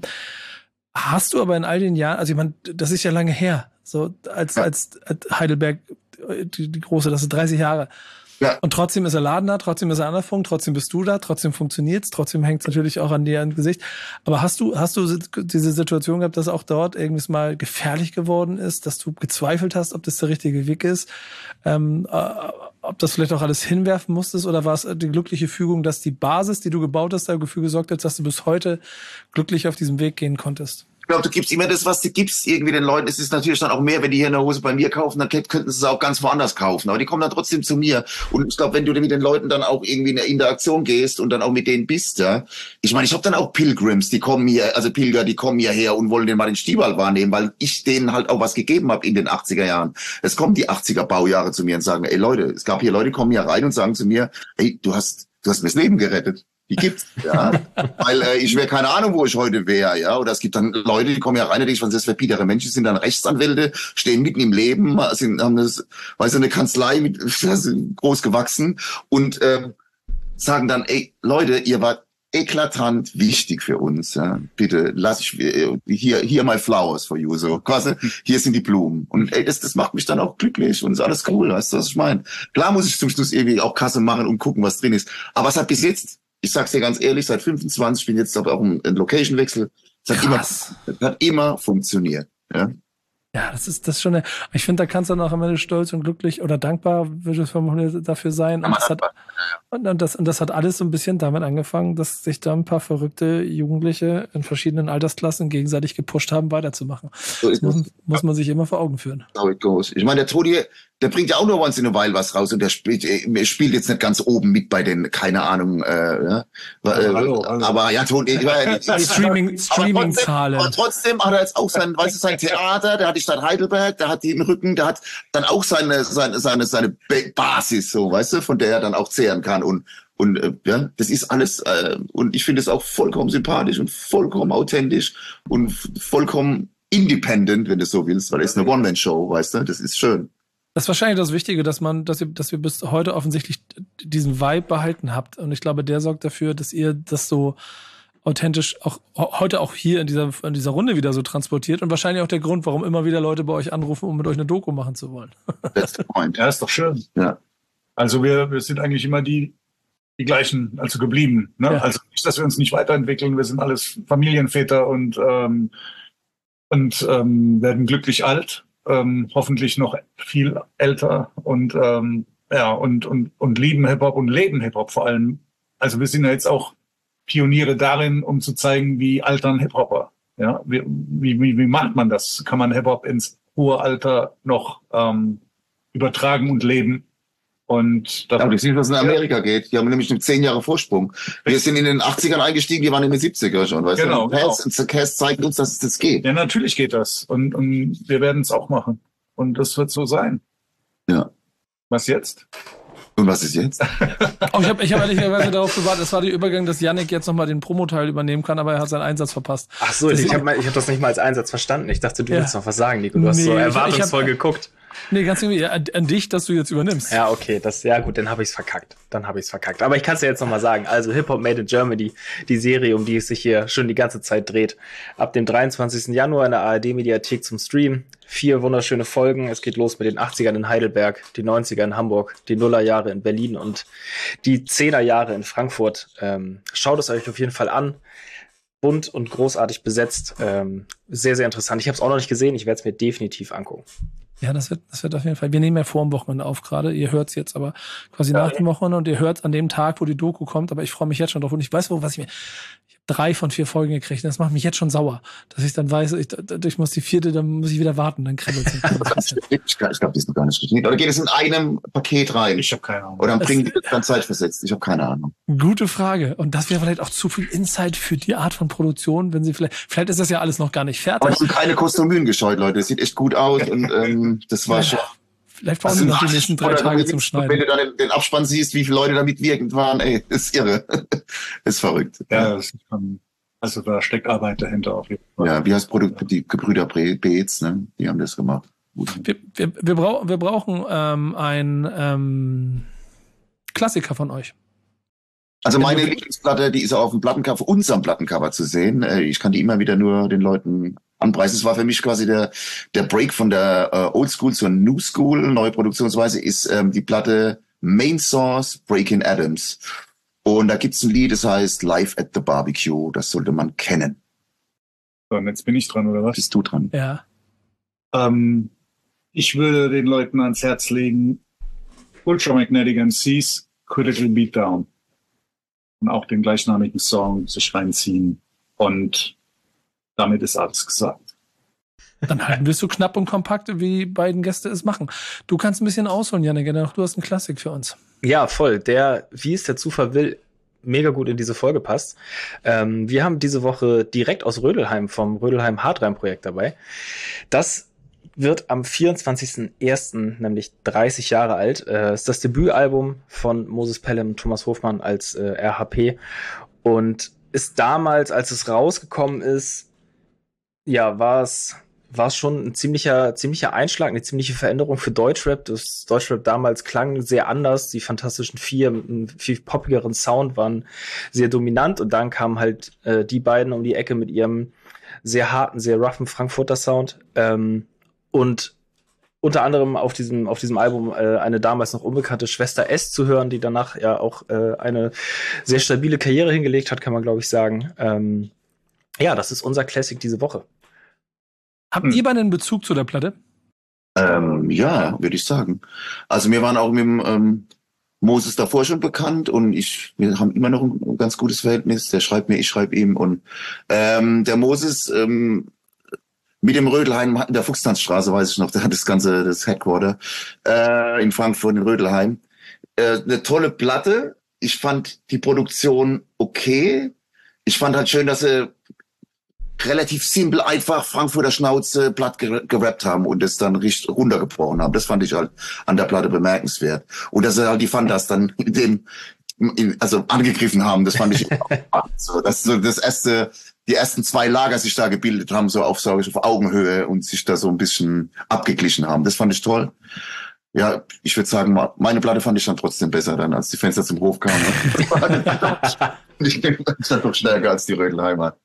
Hast du aber in all den Jahren, also ich meine, das ist ja lange her, so als, ja. als, als Heidelberg, die, die große, das sind dreißig Jahre. Ja. Und trotzdem ist der Laden da, trotzdem ist er Anderfunk, trotzdem bist du da, trotzdem funktioniert's, trotzdem hängt's natürlich auch an dir im Gesicht. Aber hast du, hast du diese Situation gehabt, dass auch dort irgendwas mal gefährlich geworden ist, dass du gezweifelt hast, ob das der richtige Weg ist, ähm, äh, ob das vielleicht auch alles hinwerfen musstest, oder war es die glückliche Fügung, dass die Basis, die du gebaut hast, dafür gesorgt hat, dass du bis heute glücklich auf diesem Weg gehen konntest?
Ich glaube, du gibst immer das, was du gibst, irgendwie den Leuten. Es ist natürlich dann auch mehr, wenn die hier eine Hose bei mir kaufen, dann könnten sie es auch ganz woanders kaufen. Aber die kommen dann trotzdem zu mir. Und ich glaube, wenn du mit den Leuten dann auch irgendwie in eine Interaktion gehst und dann auch mit denen bist, ja. Ich meine, ich habe dann auch Pilgrims, die kommen hier, also Pilger, die kommen hierher und wollen den mal den Stiebel wahrnehmen, weil ich denen halt auch was gegeben habe in den achtziger Jahren. Es kommen die achtziger Baujahre zu mir und sagen, ey Leute, es gab hier Leute, die kommen hier rein und sagen zu mir, ey, du hast, du hast mir das Leben gerettet. Die gibt's, ja. Weil äh, ich wäre keine Ahnung, wo ich heute wäre, ja. Oder es gibt dann Leute, die kommen ja rein und denken, was ist das für biedere Menschen, sind dann Rechtsanwälte, stehen mitten im Leben, sind, haben das, weißt du, eine Kanzlei mit, sind groß gewachsen und ähm, sagen dann, ey, Leute, ihr wart eklatant wichtig für uns, ja. Bitte, lass ich hier, hier my flowers for you, so. Quasi, hier sind die Blumen. Und ey, das, das macht mich dann auch glücklich und ist alles cool, weißt du, was ich meine? Klar muss ich zum Schluss irgendwie auch Kasse machen und gucken, was drin ist. Aber es hat bis jetzt, ich sag's dir ganz ehrlich, seit fünfundzwanzig, ich bin jetzt auch ein Location-Wechsel, es hat immer, es hat immer funktioniert, ja.
Ja, das ist das ist schon. Eine, ich finde, da kannst du dann auch am Ende stolz und glücklich oder dankbar, würde es vermutlich dafür sein. Und das, hat, und, das, und das hat alles so ein bisschen damit angefangen, dass sich da ein paar verrückte Jugendliche in verschiedenen Altersklassen gegenseitig gepusht haben, weiterzumachen. So das muss, muss man sich immer vor Augen führen.
So it goes. Ich meine, der Todi, der bringt ja auch nur once in a while was raus und der spielt, spielt jetzt nicht ganz oben mit bei den, keine Ahnung, äh, ja.
Hallo, hallo.
Aber ja, Todi, ich meine,
Streaming, Streaming-Zahlen.
Aber trotzdem hat er jetzt auch sein, weißt du, sein Theater, der hat die Stadt Heidelberg, der hat die im Rücken, der hat dann auch seine, seine, seine, seine Basis, so, weißt du, von der er dann auch zehren kann und, und, äh, ja, das ist alles, äh, und ich finde es auch vollkommen sympathisch und vollkommen authentisch und vollkommen independent, wenn du so willst, weil es ist eine One-Man-Show, weißt du, das ist schön.
Das ist wahrscheinlich das Wichtige, dass man, dass ihr, dass wir bis heute offensichtlich diesen Vibe behalten habt. Und ich glaube, der sorgt dafür, dass ihr das so authentisch auch heute auch hier in dieser, in dieser Runde wieder so transportiert. Und wahrscheinlich auch der Grund, warum immer wieder Leute bei euch anrufen, um mit euch eine Doku machen zu wollen.
That's the point. Ja, ist doch schön. Ja. Also wir, wir sind eigentlich immer die, die gleichen, also geblieben. Ne? Ja. Also nicht, dass wir uns nicht weiterentwickeln. Wir sind alles Familienväter und, ähm, und ähm, werden glücklich alt. Ähm, hoffentlich noch viel älter und ähm, ja und und und lieben Hip-Hop und leben Hip-Hop vor allem. Also wir sind ja jetzt auch Pioniere darin, um zu zeigen, wie altern Hip-Hopper. Ja, wie, wie wie wie macht man das? Kann man Hip-Hop ins hohe Alter noch ähm, übertragen und leben? Und
ja, du siehst, was in Amerika ja. geht. Die haben nämlich einen zehn Jahre Vorsprung. Wir sind in den achtzigern eingestiegen, die waren in den siebziger schon, weißt
genau,
du? Cass, genau. Cass zeigt uns, dass es das geht.
Ja, natürlich geht das. Und, und wir werden es auch machen. Und das wird so sein.
Ja.
Was jetzt?
Und was ist jetzt?
Oh, ich habe ich hab ehrlicherweise darauf gewartet, es war der Übergang, dass Yannick jetzt nochmal den Promoteil übernehmen kann, aber er hat seinen Einsatz verpasst.
Ach so, das ich habe hab das nicht mal als Einsatz verstanden. Ich dachte, du ja. willst noch was sagen, Nico. Du hast nee, so erwartungsvoll ich hab, geguckt.
Nee, ganz irgendwie an, an dich, dass du jetzt übernimmst.
Ja, okay, das ja gut, dann habe ich's verkackt. Dann habe ich's verkackt. Aber ich kann es ja jetzt noch mal sagen. Also Hip-Hop Made in Germany, die Serie, um die es sich hier schon die ganze Zeit dreht. Ab dem dreiundzwanzigsten Januar in der A R D-Mediathek zum Stream. Vier wunderschöne Folgen. Es geht los mit den achtzigern in Heidelberg, die neunziger in Hamburg, die Nullerjahre in Berlin und die Zehnerjahre in Frankfurt. Ähm, schaut es euch auf jeden Fall an. Bunt und großartig besetzt. Ähm, sehr, sehr interessant. Ich habe es auch noch nicht gesehen. Ich werde es mir definitiv angucken.
Ja, das wird, das wird auf jeden Fall. Wir nehmen ja vor dem Wochenende auf gerade. Ihr hört es jetzt aber quasi ja, nach dem Wochenende und ihr hört an dem Tag, wo die Doku kommt. Aber ich freue mich jetzt schon drauf. Und ich weiß, wo was ich mir. Ich drei von vier Folgen gekriegt. Das macht mich jetzt schon sauer, dass ich dann weiß, ich, ich muss die vierte, dann muss ich wieder warten, dann kribbelt es.
Ich glaube, die ist noch gar nicht geschnitten. Oder geht es in einem Paket rein?
Ich habe keine Ahnung.
Oder bringen die das dann zeitversetzt? Ich habe keine Ahnung.
Gute Frage. Und das wäre vielleicht auch zu viel Insight für die Art von Produktion, wenn sie vielleicht, vielleicht ist das ja alles noch gar nicht fertig.
Aber es sind keine Kostümien gescheut, Leute. Das sieht echt gut aus und ähm, das war schon.
Vielleicht brauchen sie noch die nächsten drei Tage zum Schneiden.
Wenn du dann den, den Abspann siehst, wie viele Leute da mitwirkend waren, ey, ist irre. Ist verrückt.
Ja, das ist schon, also da steckt Arbeit dahinter auf jeden Fall.
Ja, wie heißt Produkt, die Gebrüder Beetz, ne? Die haben das gemacht. Gut.
Wir, wir, wir, brauch, wir brauchen ähm, einen ähm, Klassiker von euch.
Also meine Lieblingsplatte, die ist auf dem Plattencover, unserem Plattencover zu sehen. Ich kann die immer wieder nur den Leuten anpreisen. Es war für mich quasi der der Break von der äh, Old School zur New School. Neue Produktionsweise ist ähm, die Platte Main Source Breaking Adams. Und da gibt's ein Lied, das heißt Live at the Barbecue. Das sollte man kennen.
So, und jetzt bin ich dran, oder was?
Bist du dran?
Ja.
Ähm, ich würde den Leuten ans Herz legen, Ultramagnetic M Cs, Critical Beatdown. Und auch den gleichnamigen Song sich reinziehen. Und damit ist alles gesagt.
Dann halten wir es so knapp und kompakt, wie die beiden Gäste es machen. Du kannst ein bisschen ausholen, Jannik, denn auch du hast einen Klassik für uns.
Ja, voll. Der, wie es der Zufall will, mega gut in diese Folge passt. Ähm, wir haben diese Woche direkt aus Rödelheim vom Rödelheim Hardrein-Projekt dabei. Das wird am vierundzwanzigsten ersten nämlich dreißig Jahre alt. Äh, ist das Debütalbum von Moses Pelham und Thomas Hofmann als äh, R H P und ist damals, als es rausgekommen ist, ja, war es war es schon ein ziemlicher ziemlicher Einschlag, eine ziemliche Veränderung für Deutschrap. Das Deutschrap damals klang sehr anders. Die Fantastischen Vier mit einem viel poppigeren Sound waren sehr dominant und dann kamen halt äh, die beiden um die Ecke mit ihrem sehr harten, sehr roughen Frankfurter Sound. Ähm, Und unter anderem auf diesem auf diesem Album äh, eine damals noch unbekannte Schwester S zu hören, die danach ja auch äh, eine sehr stabile Karriere hingelegt hat, kann man glaube ich sagen. Ähm, ja, das ist unser Classic diese Woche.
Habt ihr beide einen Bezug zu der Platte?
Ähm, ja, würde ich sagen. Also wir waren auch mit dem ähm, Moses davor schon bekannt und ich, wir haben immer noch ein, ein ganz gutes Verhältnis. Der schreibt mir, ich schreibe ihm und ähm, der Moses ähm, mit dem Rödelheim in der Fuchstanzstraße, weiß ich noch, der hat das ganze, das Headquarter äh, in Frankfurt, in Rödelheim. Äh, eine tolle Platte. Ich fand die Produktion okay. Ich fand halt schön, dass sie relativ simpel, einfach Frankfurter Schnauze platt gerappt haben und das dann richtig runtergebrochen haben. Das fand ich halt an der Platte bemerkenswert. Und dass sie halt die Fantas dann in dem, in, also angegriffen haben, das fand ich so. Das so das erste, die ersten zwei Lager sich da gebildet haben, so auf, so auf Augenhöhe und sich da so ein bisschen abgeglichen haben. Das fand ich toll. Ja, ich würde sagen, meine Platte fand ich dann trotzdem besser dann, als die Fenster zum Hof kamen. Ich bin dann doch stärker als die Rödelheimer.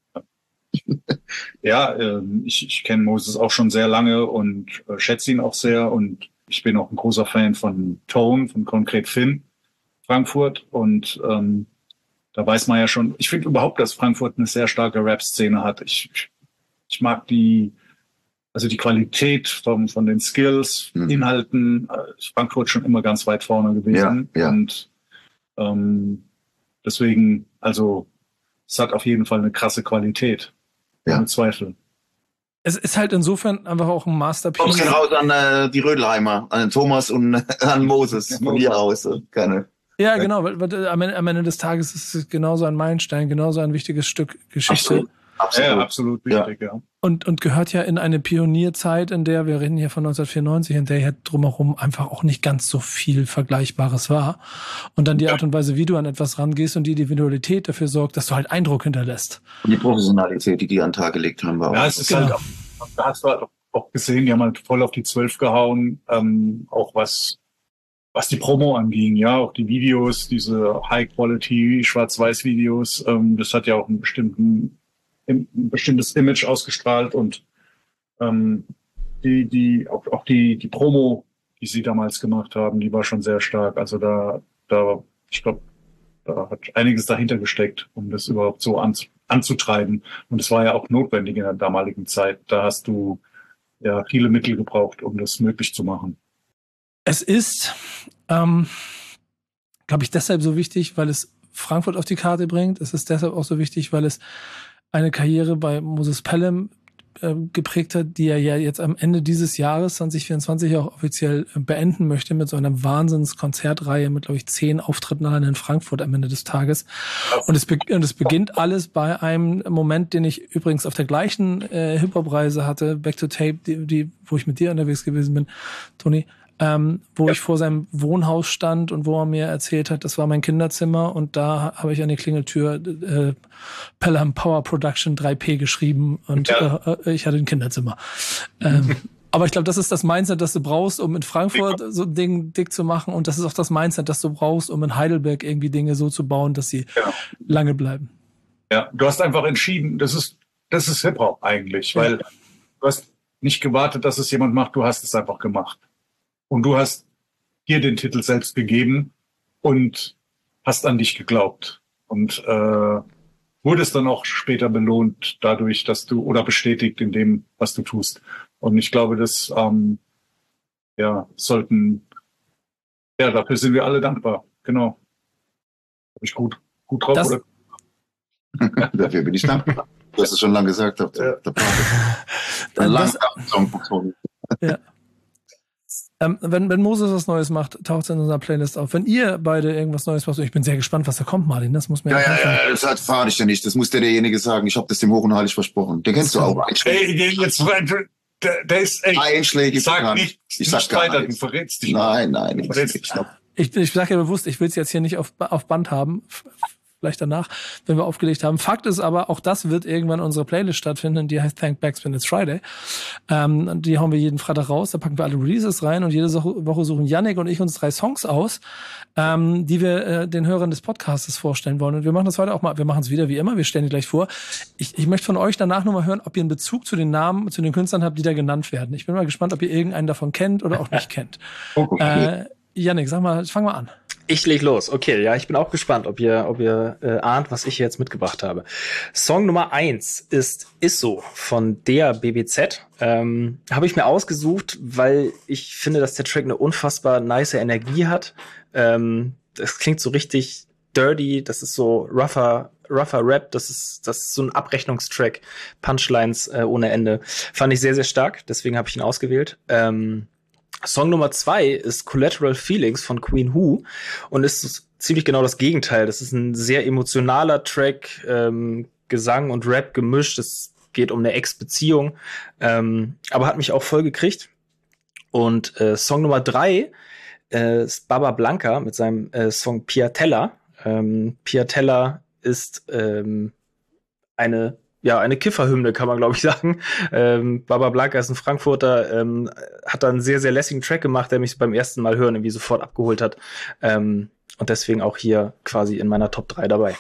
Ja, äh, ich, ich kenne Moses auch schon sehr lange und äh, schätze ihn auch sehr. Und ich bin auch ein großer Fan von Tone, von Concrete Finn, Frankfurt. Und ähm, da weiß man ja schon, ich finde überhaupt, dass Frankfurt eine sehr starke Rap-Szene hat. Ich, ich, ich mag die, also die Qualität vom, von den Skills, mhm. Inhalten, äh, ist Frankfurt schon immer ganz weit vorne gewesen.
Ja, ja.
Und ähm, deswegen, also es hat auf jeden Fall eine krasse Qualität.
Ja.
Ohne Zweifel.
Es ist halt insofern einfach auch ein Masterpiece.
Kommst raus an äh, die Rödelheimer, an den Thomas und äh, an Moses von hier aus. Äh, keine.
Ja, genau. Weil, weil, am, Ende, am Ende des Tages ist es genauso ein Meilenstein, genauso ein wichtiges Stück Geschichte.
Absolut. Absolut.
Ja, absolut wichtig, ja. ja.
Und, und gehört ja in eine Pionierzeit, in der, wir reden hier von neunzehnhundertvierundneunzig, in der ja drumherum einfach auch nicht ganz so viel Vergleichbares war. Und dann die ja. Art und Weise, wie du an etwas rangehst und die Individualität dafür sorgt, dass du halt Eindruck hinterlässt.
Und die Professionalität, die die an den Tag gelegt haben, war
ja,
auch.
es ist
genau.
halt auch, da hast du halt auch gesehen, die haben halt voll auf die Zwölf gehauen, ähm, auch was, was die Promo anging, ja, auch die Videos, diese High-Quality Schwarz-Weiß-Videos, ähm, das hat ja auch einen bestimmten ein bestimmtes Image ausgestrahlt und ähm, die, die, auch, auch die, die Promo, die sie damals gemacht haben, die war schon sehr stark. Also da, da, ich glaube, da hat einiges dahinter gesteckt, um das überhaupt so an, anzutreiben. Und es war ja auch notwendig in der damaligen Zeit. Da hast du ja viele Mittel gebraucht, um das möglich zu machen.
Es ist, ähm, glaube ich, deshalb so wichtig, weil es Frankfurt auf die Karte bringt. Es ist deshalb auch so wichtig, weil es eine Karriere bei Moses Pelham äh, geprägt hat, die er ja jetzt am Ende dieses Jahres zwanzig vierundzwanzig auch offiziell äh, beenden möchte mit so einer Wahnsinns-Konzertreihe mit, glaube ich, zehn Auftritten allein in Frankfurt am Ende des Tages. Und es, be- und es beginnt alles bei einem Moment, den ich übrigens auf der gleichen äh, Hip-Hop-Reise hatte, Back to Tape, die, die, wo ich mit dir unterwegs gewesen bin, Toni, Ähm, wo ja. ich vor seinem Wohnhaus stand und wo er mir erzählt hat, das war mein Kinderzimmer und da habe ich an die Klingeltür äh, Pelham Power Production drei P geschrieben und ja. äh, ich hatte ein Kinderzimmer. Ähm, aber ich glaube, das ist das Mindset, das du brauchst, um in Frankfurt so ein Ding dick zu machen und das ist auch das Mindset, das du brauchst, um in Heidelberg irgendwie Dinge so zu bauen, dass sie ja. lange bleiben.
Ja, du hast einfach entschieden, das ist, das ist Hip-Hop eigentlich, weil ja. du hast nicht gewartet, dass es jemand macht, du hast es einfach gemacht. Und du hast dir den Titel selbst gegeben und hast an dich geglaubt. Und äh, wurdest dann auch später belohnt dadurch, dass du, oder bestätigt in dem, was du tust. Und ich glaube, das ähm, ja, sollten, ja, dafür sind wir alle dankbar. Genau. Hab ich gut, gut drauf, das,
oder? Dafür bin ich dankbar. Du hast es schon lange gesagt. Auf der, ja. der Ein langer Song.
Ja. Ähm, wenn, wenn Moses was Neues macht, taucht es in unserer Playlist auf. Wenn ihr beide irgendwas Neues macht, ich bin sehr gespannt, was da kommt, Martin. Das muss mir
ja, ja, ja, das hat fahre ich ja nicht. Das muss der derjenige sagen. Ich habe das dem Hoch und Heilig versprochen. Den kennst du auch.
Ey, jetzt, der, der ist echt.
Einschlägig.
Sag nicht,
ich sag
weiter, du verrätst dich.
Nein, nein,
ich verrätst dich noch.
Ich, ich sage ja bewusst, ich will es jetzt hier nicht auf, auf Band haben. Vielleicht danach, wenn wir aufgelegt haben. Fakt ist aber, auch das wird irgendwann unsere Playlist stattfinden, die heißt Thank Backspin It's Friday. Ähm, die hauen wir jeden Freitag raus, da packen wir alle Releases rein und jede Woche suchen Yannick und ich uns drei Songs aus, ähm, die wir äh, den Hörern des Podcasts vorstellen wollen. Und wir machen das heute auch mal, wir machen es wieder wie immer, wir stellen die gleich vor. Ich, ich möchte von euch danach nochmal hören, ob ihr einen Bezug zu den Namen, zu den Künstlern habt, die da genannt werden. Ich bin mal gespannt, ob ihr irgendeinen davon kennt oder auch nicht kennt. Okay. Äh, Yannick, sag mal, fang mal an.
Ich leg los. Okay, ja, ich bin auch gespannt, ob ihr, ob ihr äh, ahnt, was ich jetzt mitgebracht habe. Song Nummer eins ist Isso von der B B Z. Ähm, habe ich mir ausgesucht, weil ich finde, dass der Track eine unfassbar nice Energie hat. Ähm, das klingt so richtig dirty, das ist so rougher, rougher Rap, das ist, das ist so ein Abrechnungstrack, Punchlines äh, ohne Ende. Fand ich sehr, sehr stark, deswegen habe ich ihn ausgewählt. Ähm, Song Nummer zwei ist Collateral Feelings von Queen Who und ist ziemlich genau das Gegenteil. Das ist ein sehr emotionaler Track, ähm, Gesang und Rap gemischt. Es geht um eine Ex-Beziehung, ähm, aber hat mich auch voll gekriegt. Und äh, Song Nummer drei äh, ist Baba Blanca mit seinem äh, Song Piatella. Ähm, Piatella ist ähm, eine Ja, eine Kifferhymne, kann man, glaube ich, sagen. Ähm, Baba Blanca ist ein Frankfurter, ähm, hat da einen sehr, sehr lässigen Track gemacht, der mich beim ersten Mal hören irgendwie sofort abgeholt hat. Ähm, und deswegen auch hier quasi in meiner Top drei dabei.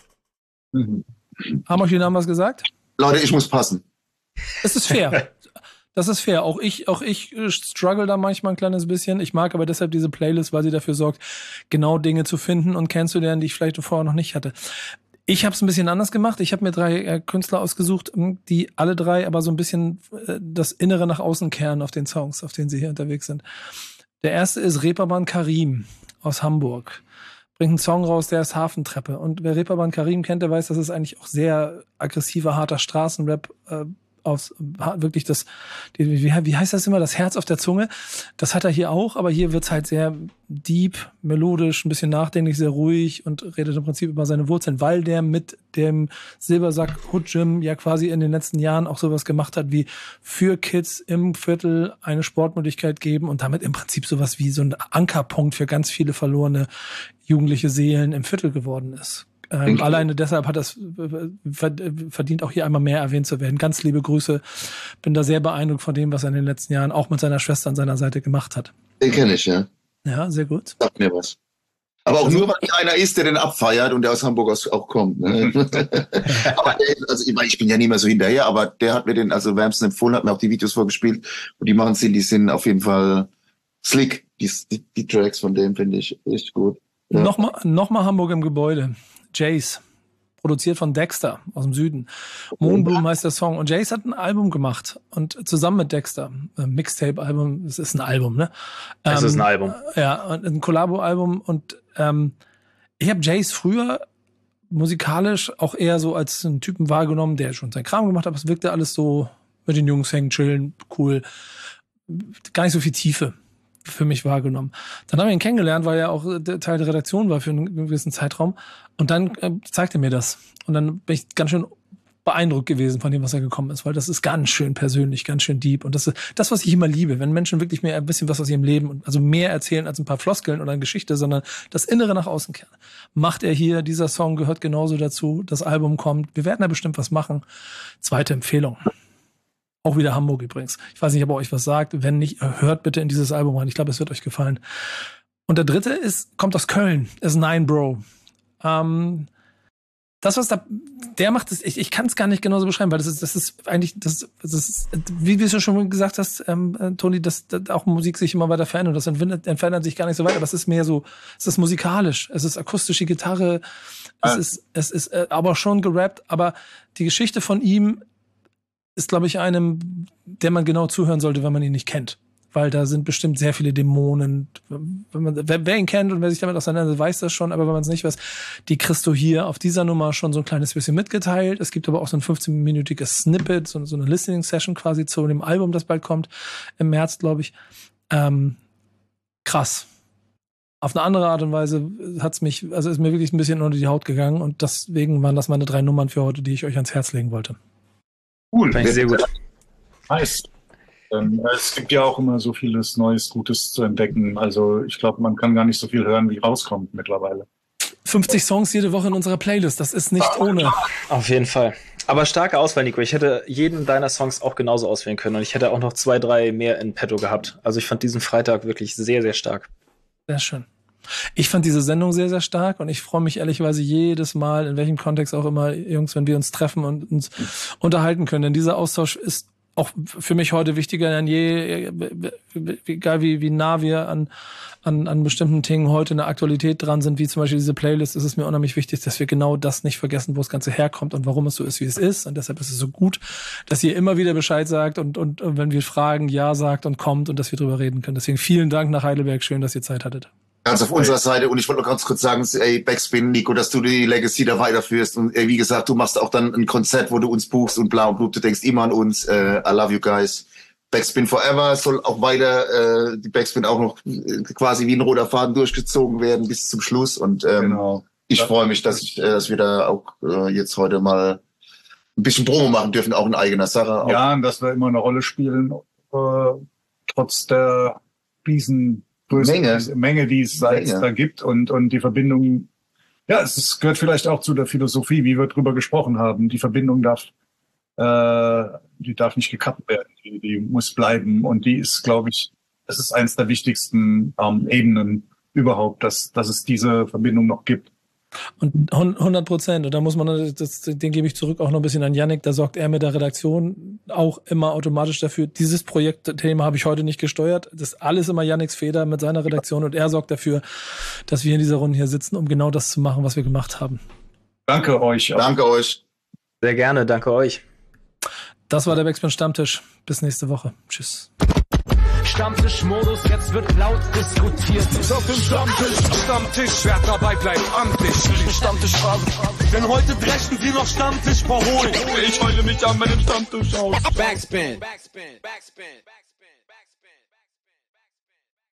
Mhm. Haben euch die Namen was gesagt?
Leute, ich muss passen.
Es ist fair. Das ist fair. Auch ich, auch ich struggle da manchmal ein kleines bisschen. Ich mag aber deshalb diese Playlist, weil sie dafür sorgt, genau Dinge zu finden und kennenzulernen, die ich vielleicht vorher noch nicht hatte. Ich habe es ein bisschen anders gemacht. Ich habe mir drei äh, Künstler ausgesucht, die alle drei aber so ein bisschen äh, das Innere nach außen kehren auf den Songs, auf denen sie hier unterwegs sind. Der erste ist Reeperbahn Karim aus Hamburg. Bringt einen Song raus, der ist Hafentreppe. Und wer Reeperbahn Karim kennt, der weiß, das ist eigentlich auch sehr aggressiver, harter Straßenrap, äh, aus wirklich das, die, wie, wie heißt das immer, das Herz auf der Zunge. Das hat er hier auch, aber hier wird's halt sehr deep, melodisch, ein bisschen nachdenklich, sehr ruhig und redet im Prinzip über seine Wurzeln, weil der mit dem Silbersack Hood Gym ja quasi in den letzten Jahren auch sowas gemacht hat, wie für Kids im Viertel eine Sportmöglichkeit geben und damit im Prinzip sowas wie so ein Ankerpunkt für ganz viele verlorene jugendliche Seelen im Viertel geworden ist. Ähm, alleine deshalb hat das verdient auch hier einmal mehr erwähnt zu werden. Ganz liebe Grüße. Bin da sehr beeindruckt von dem, was er in den letzten Jahren auch mit seiner Schwester an seiner Seite gemacht hat.
Den kenne ich, ja.
Ja, sehr gut.
Sagt mir was. Aber auch also, nur, weil einer ist, der den abfeiert und der aus Hamburg aus, auch kommt. Ne? Aber der, also ich, ich bin ja nicht mehr so hinterher, aber der hat mir den also wärmstens empfohlen, hat mir auch die Videos vorgespielt und die machen Sinn, die sind auf jeden Fall slick. Die, die, die Tracks von dem finde ich echt gut. Ja.
Nochmal, nochmal Hamburg im Gebäude. Jace, produziert von Dexter aus dem Süden. Moonbloom heißt der Song. Und Jace hat ein Album gemacht. Und zusammen mit Dexter. Ein Mixtape-Album. Es ist ein Album, ne?
Es ähm, ist ein Album.
Ja, ein Collabo-Album. Und ähm, Ich habe Jace früher musikalisch auch eher so als einen Typen wahrgenommen, der schon seinen Kram gemacht hat, aber es wirkte alles so mit den Jungs hängen, chillen, cool. Gar nicht so viel Tiefe für mich wahrgenommen. Dann haben wir ihn kennengelernt, weil er auch Teil der Redaktion war für einen gewissen Zeitraum. Und dann äh, zeigte er mir das. Und dann bin ich ganz schön beeindruckt gewesen von dem, was er gekommen ist, weil das ist ganz schön persönlich, ganz schön deep. Und das ist das, was ich immer liebe, wenn Menschen wirklich mir ein bisschen was aus ihrem Leben, also mehr erzählen als ein paar Floskeln oder eine Geschichte, sondern das Innere nach außen kehren. Macht er hier, dieser Song gehört genauso dazu, das Album kommt, wir werden da bestimmt was machen. Zweite Empfehlung. Auch wieder Hamburg übrigens. Ich weiß nicht, ob er euch was sagt. Wenn nicht, hört bitte in dieses Album rein. Ich glaube, es wird euch gefallen. Und der dritte ist, kommt aus Köln, ist Nine Bro. Ähm, Das, was da, der macht, das, ich, ich kann es gar nicht genauso beschreiben, weil das ist, das ist eigentlich, das, das ist, wie du schon gesagt hast, ähm, Toni, dass, dass auch Musik sich immer weiter verändert. Das entwickelt, entfernt sich gar nicht so weit, aber es ist mehr so, es ist musikalisch, es ist akustische Gitarre, es ja. ist, es ist äh, aber schon gerappt, aber die Geschichte von ihm ist, glaube ich, einem, der man genau zuhören sollte, wenn man ihn nicht kennt. Weil da sind bestimmt sehr viele Dämonen. Wenn man, wer, wer ihn kennt und wer sich damit auseinandersetzt, weiß das schon, aber wenn man es nicht weiß, die kriegst du hier auf dieser Nummer schon so ein kleines bisschen mitgeteilt. Es gibt aber auch so ein fünfzehnminütiges Snippet, so, so eine Listening-Session quasi zu dem Album, das bald kommt, im März, glaube ich. Ähm, krass. Auf eine andere Art und Weise hat's mich, also ist mir wirklich ein bisschen unter die Haut gegangen und deswegen waren das meine drei Nummern für heute, die ich euch ans Herz legen wollte.
Cool.
Fand ich sehr gut.
Nice. Ähm, es gibt ja auch immer so vieles Neues, Gutes zu entdecken. Also ich glaube, man kann gar nicht so viel hören, wie rauskommt mittlerweile.
fünfzig Songs jede Woche in unserer Playlist, das ist nicht ohne.
Auf jeden Fall. Aber starke Auswahl, Nico. Ich hätte jeden deiner Songs auch genauso auswählen können und ich hätte auch noch zwei, drei mehr in petto gehabt. Also ich fand diesen Freitag wirklich sehr, sehr stark.
Sehr schön. Ich fand diese Sendung sehr, sehr stark und ich freue mich ehrlicherweise jedes Mal, in welchem Kontext auch immer, Jungs, wenn wir uns treffen und uns unterhalten können. Denn dieser Austausch ist auch für mich heute wichtiger denn je, egal wie, wie nah wir an, an, an bestimmten Dingen heute in der Aktualität dran sind, wie zum Beispiel diese Playlist, ist es mir unheimlich wichtig, dass wir genau das nicht vergessen, wo das Ganze herkommt und warum es so ist, wie es ist. Und deshalb ist es so gut, dass ihr immer wieder Bescheid sagt und, und, und wenn wir fragen, ja sagt und kommt und dass wir drüber reden können. Deswegen vielen Dank nach Heidelberg. Schön, dass ihr Zeit hattet.
Ganz auf unserer Seite. Und ich wollte noch ganz kurz sagen, ey, Backspin, Nico, dass du die Legacy da weiterführst. Und ey, wie gesagt, du machst auch dann ein Konzert, wo du uns buchst und blau und blut. Du denkst immer an uns. Äh, I love you guys. Backspin Forever soll auch weiter, äh, die Backspin auch noch äh, quasi wie ein roter Faden durchgezogen werden bis zum Schluss. Und ähm, genau. ich ja. freue mich, dass, ich, äh, dass wir da auch äh, jetzt heute mal ein bisschen Promo machen dürfen, auch in eigener Sache.
Ja, und dass wir immer eine Rolle spielen, äh, trotz der riesen Menge. Menge, die es Menge. da gibt und, und die Verbindung, ja, es ist, gehört vielleicht auch zu der Philosophie, wie wir drüber gesprochen haben. Die Verbindung darf, äh, die darf nicht gekappt werden, die, die muss bleiben und die ist, glaube ich, das ist eins der wichtigsten ähm, Ebenen überhaupt, dass, dass es diese Verbindung noch gibt.
Und hundert Prozent. Und da muss man, das, den gebe ich zurück auch noch ein bisschen an Yannick, da sorgt er mit der Redaktion auch immer automatisch dafür. Dieses Projektthema habe ich heute nicht gesteuert. Das ist alles immer Yannicks Feder mit seiner Redaktion und er sorgt dafür, dass wir in dieser Runde hier sitzen, um genau das zu machen, was wir gemacht haben.
Danke euch.
Danke euch.
Sehr gerne, danke euch.
Das war der Backspin Stammtisch. Bis nächste Woche. Tschüss.
Stammtischmodus, jetzt wird laut diskutiert.
Ist auf dem Stammtisch, Stammtisch, wer dabei bleibt, amtlich. Stammtischphase, denn heute dreschen sie noch Stammtisch verholen. Ich heule mich an meinem Stammtisch aus.
Backspin, Backspin, Backspin, Backspin.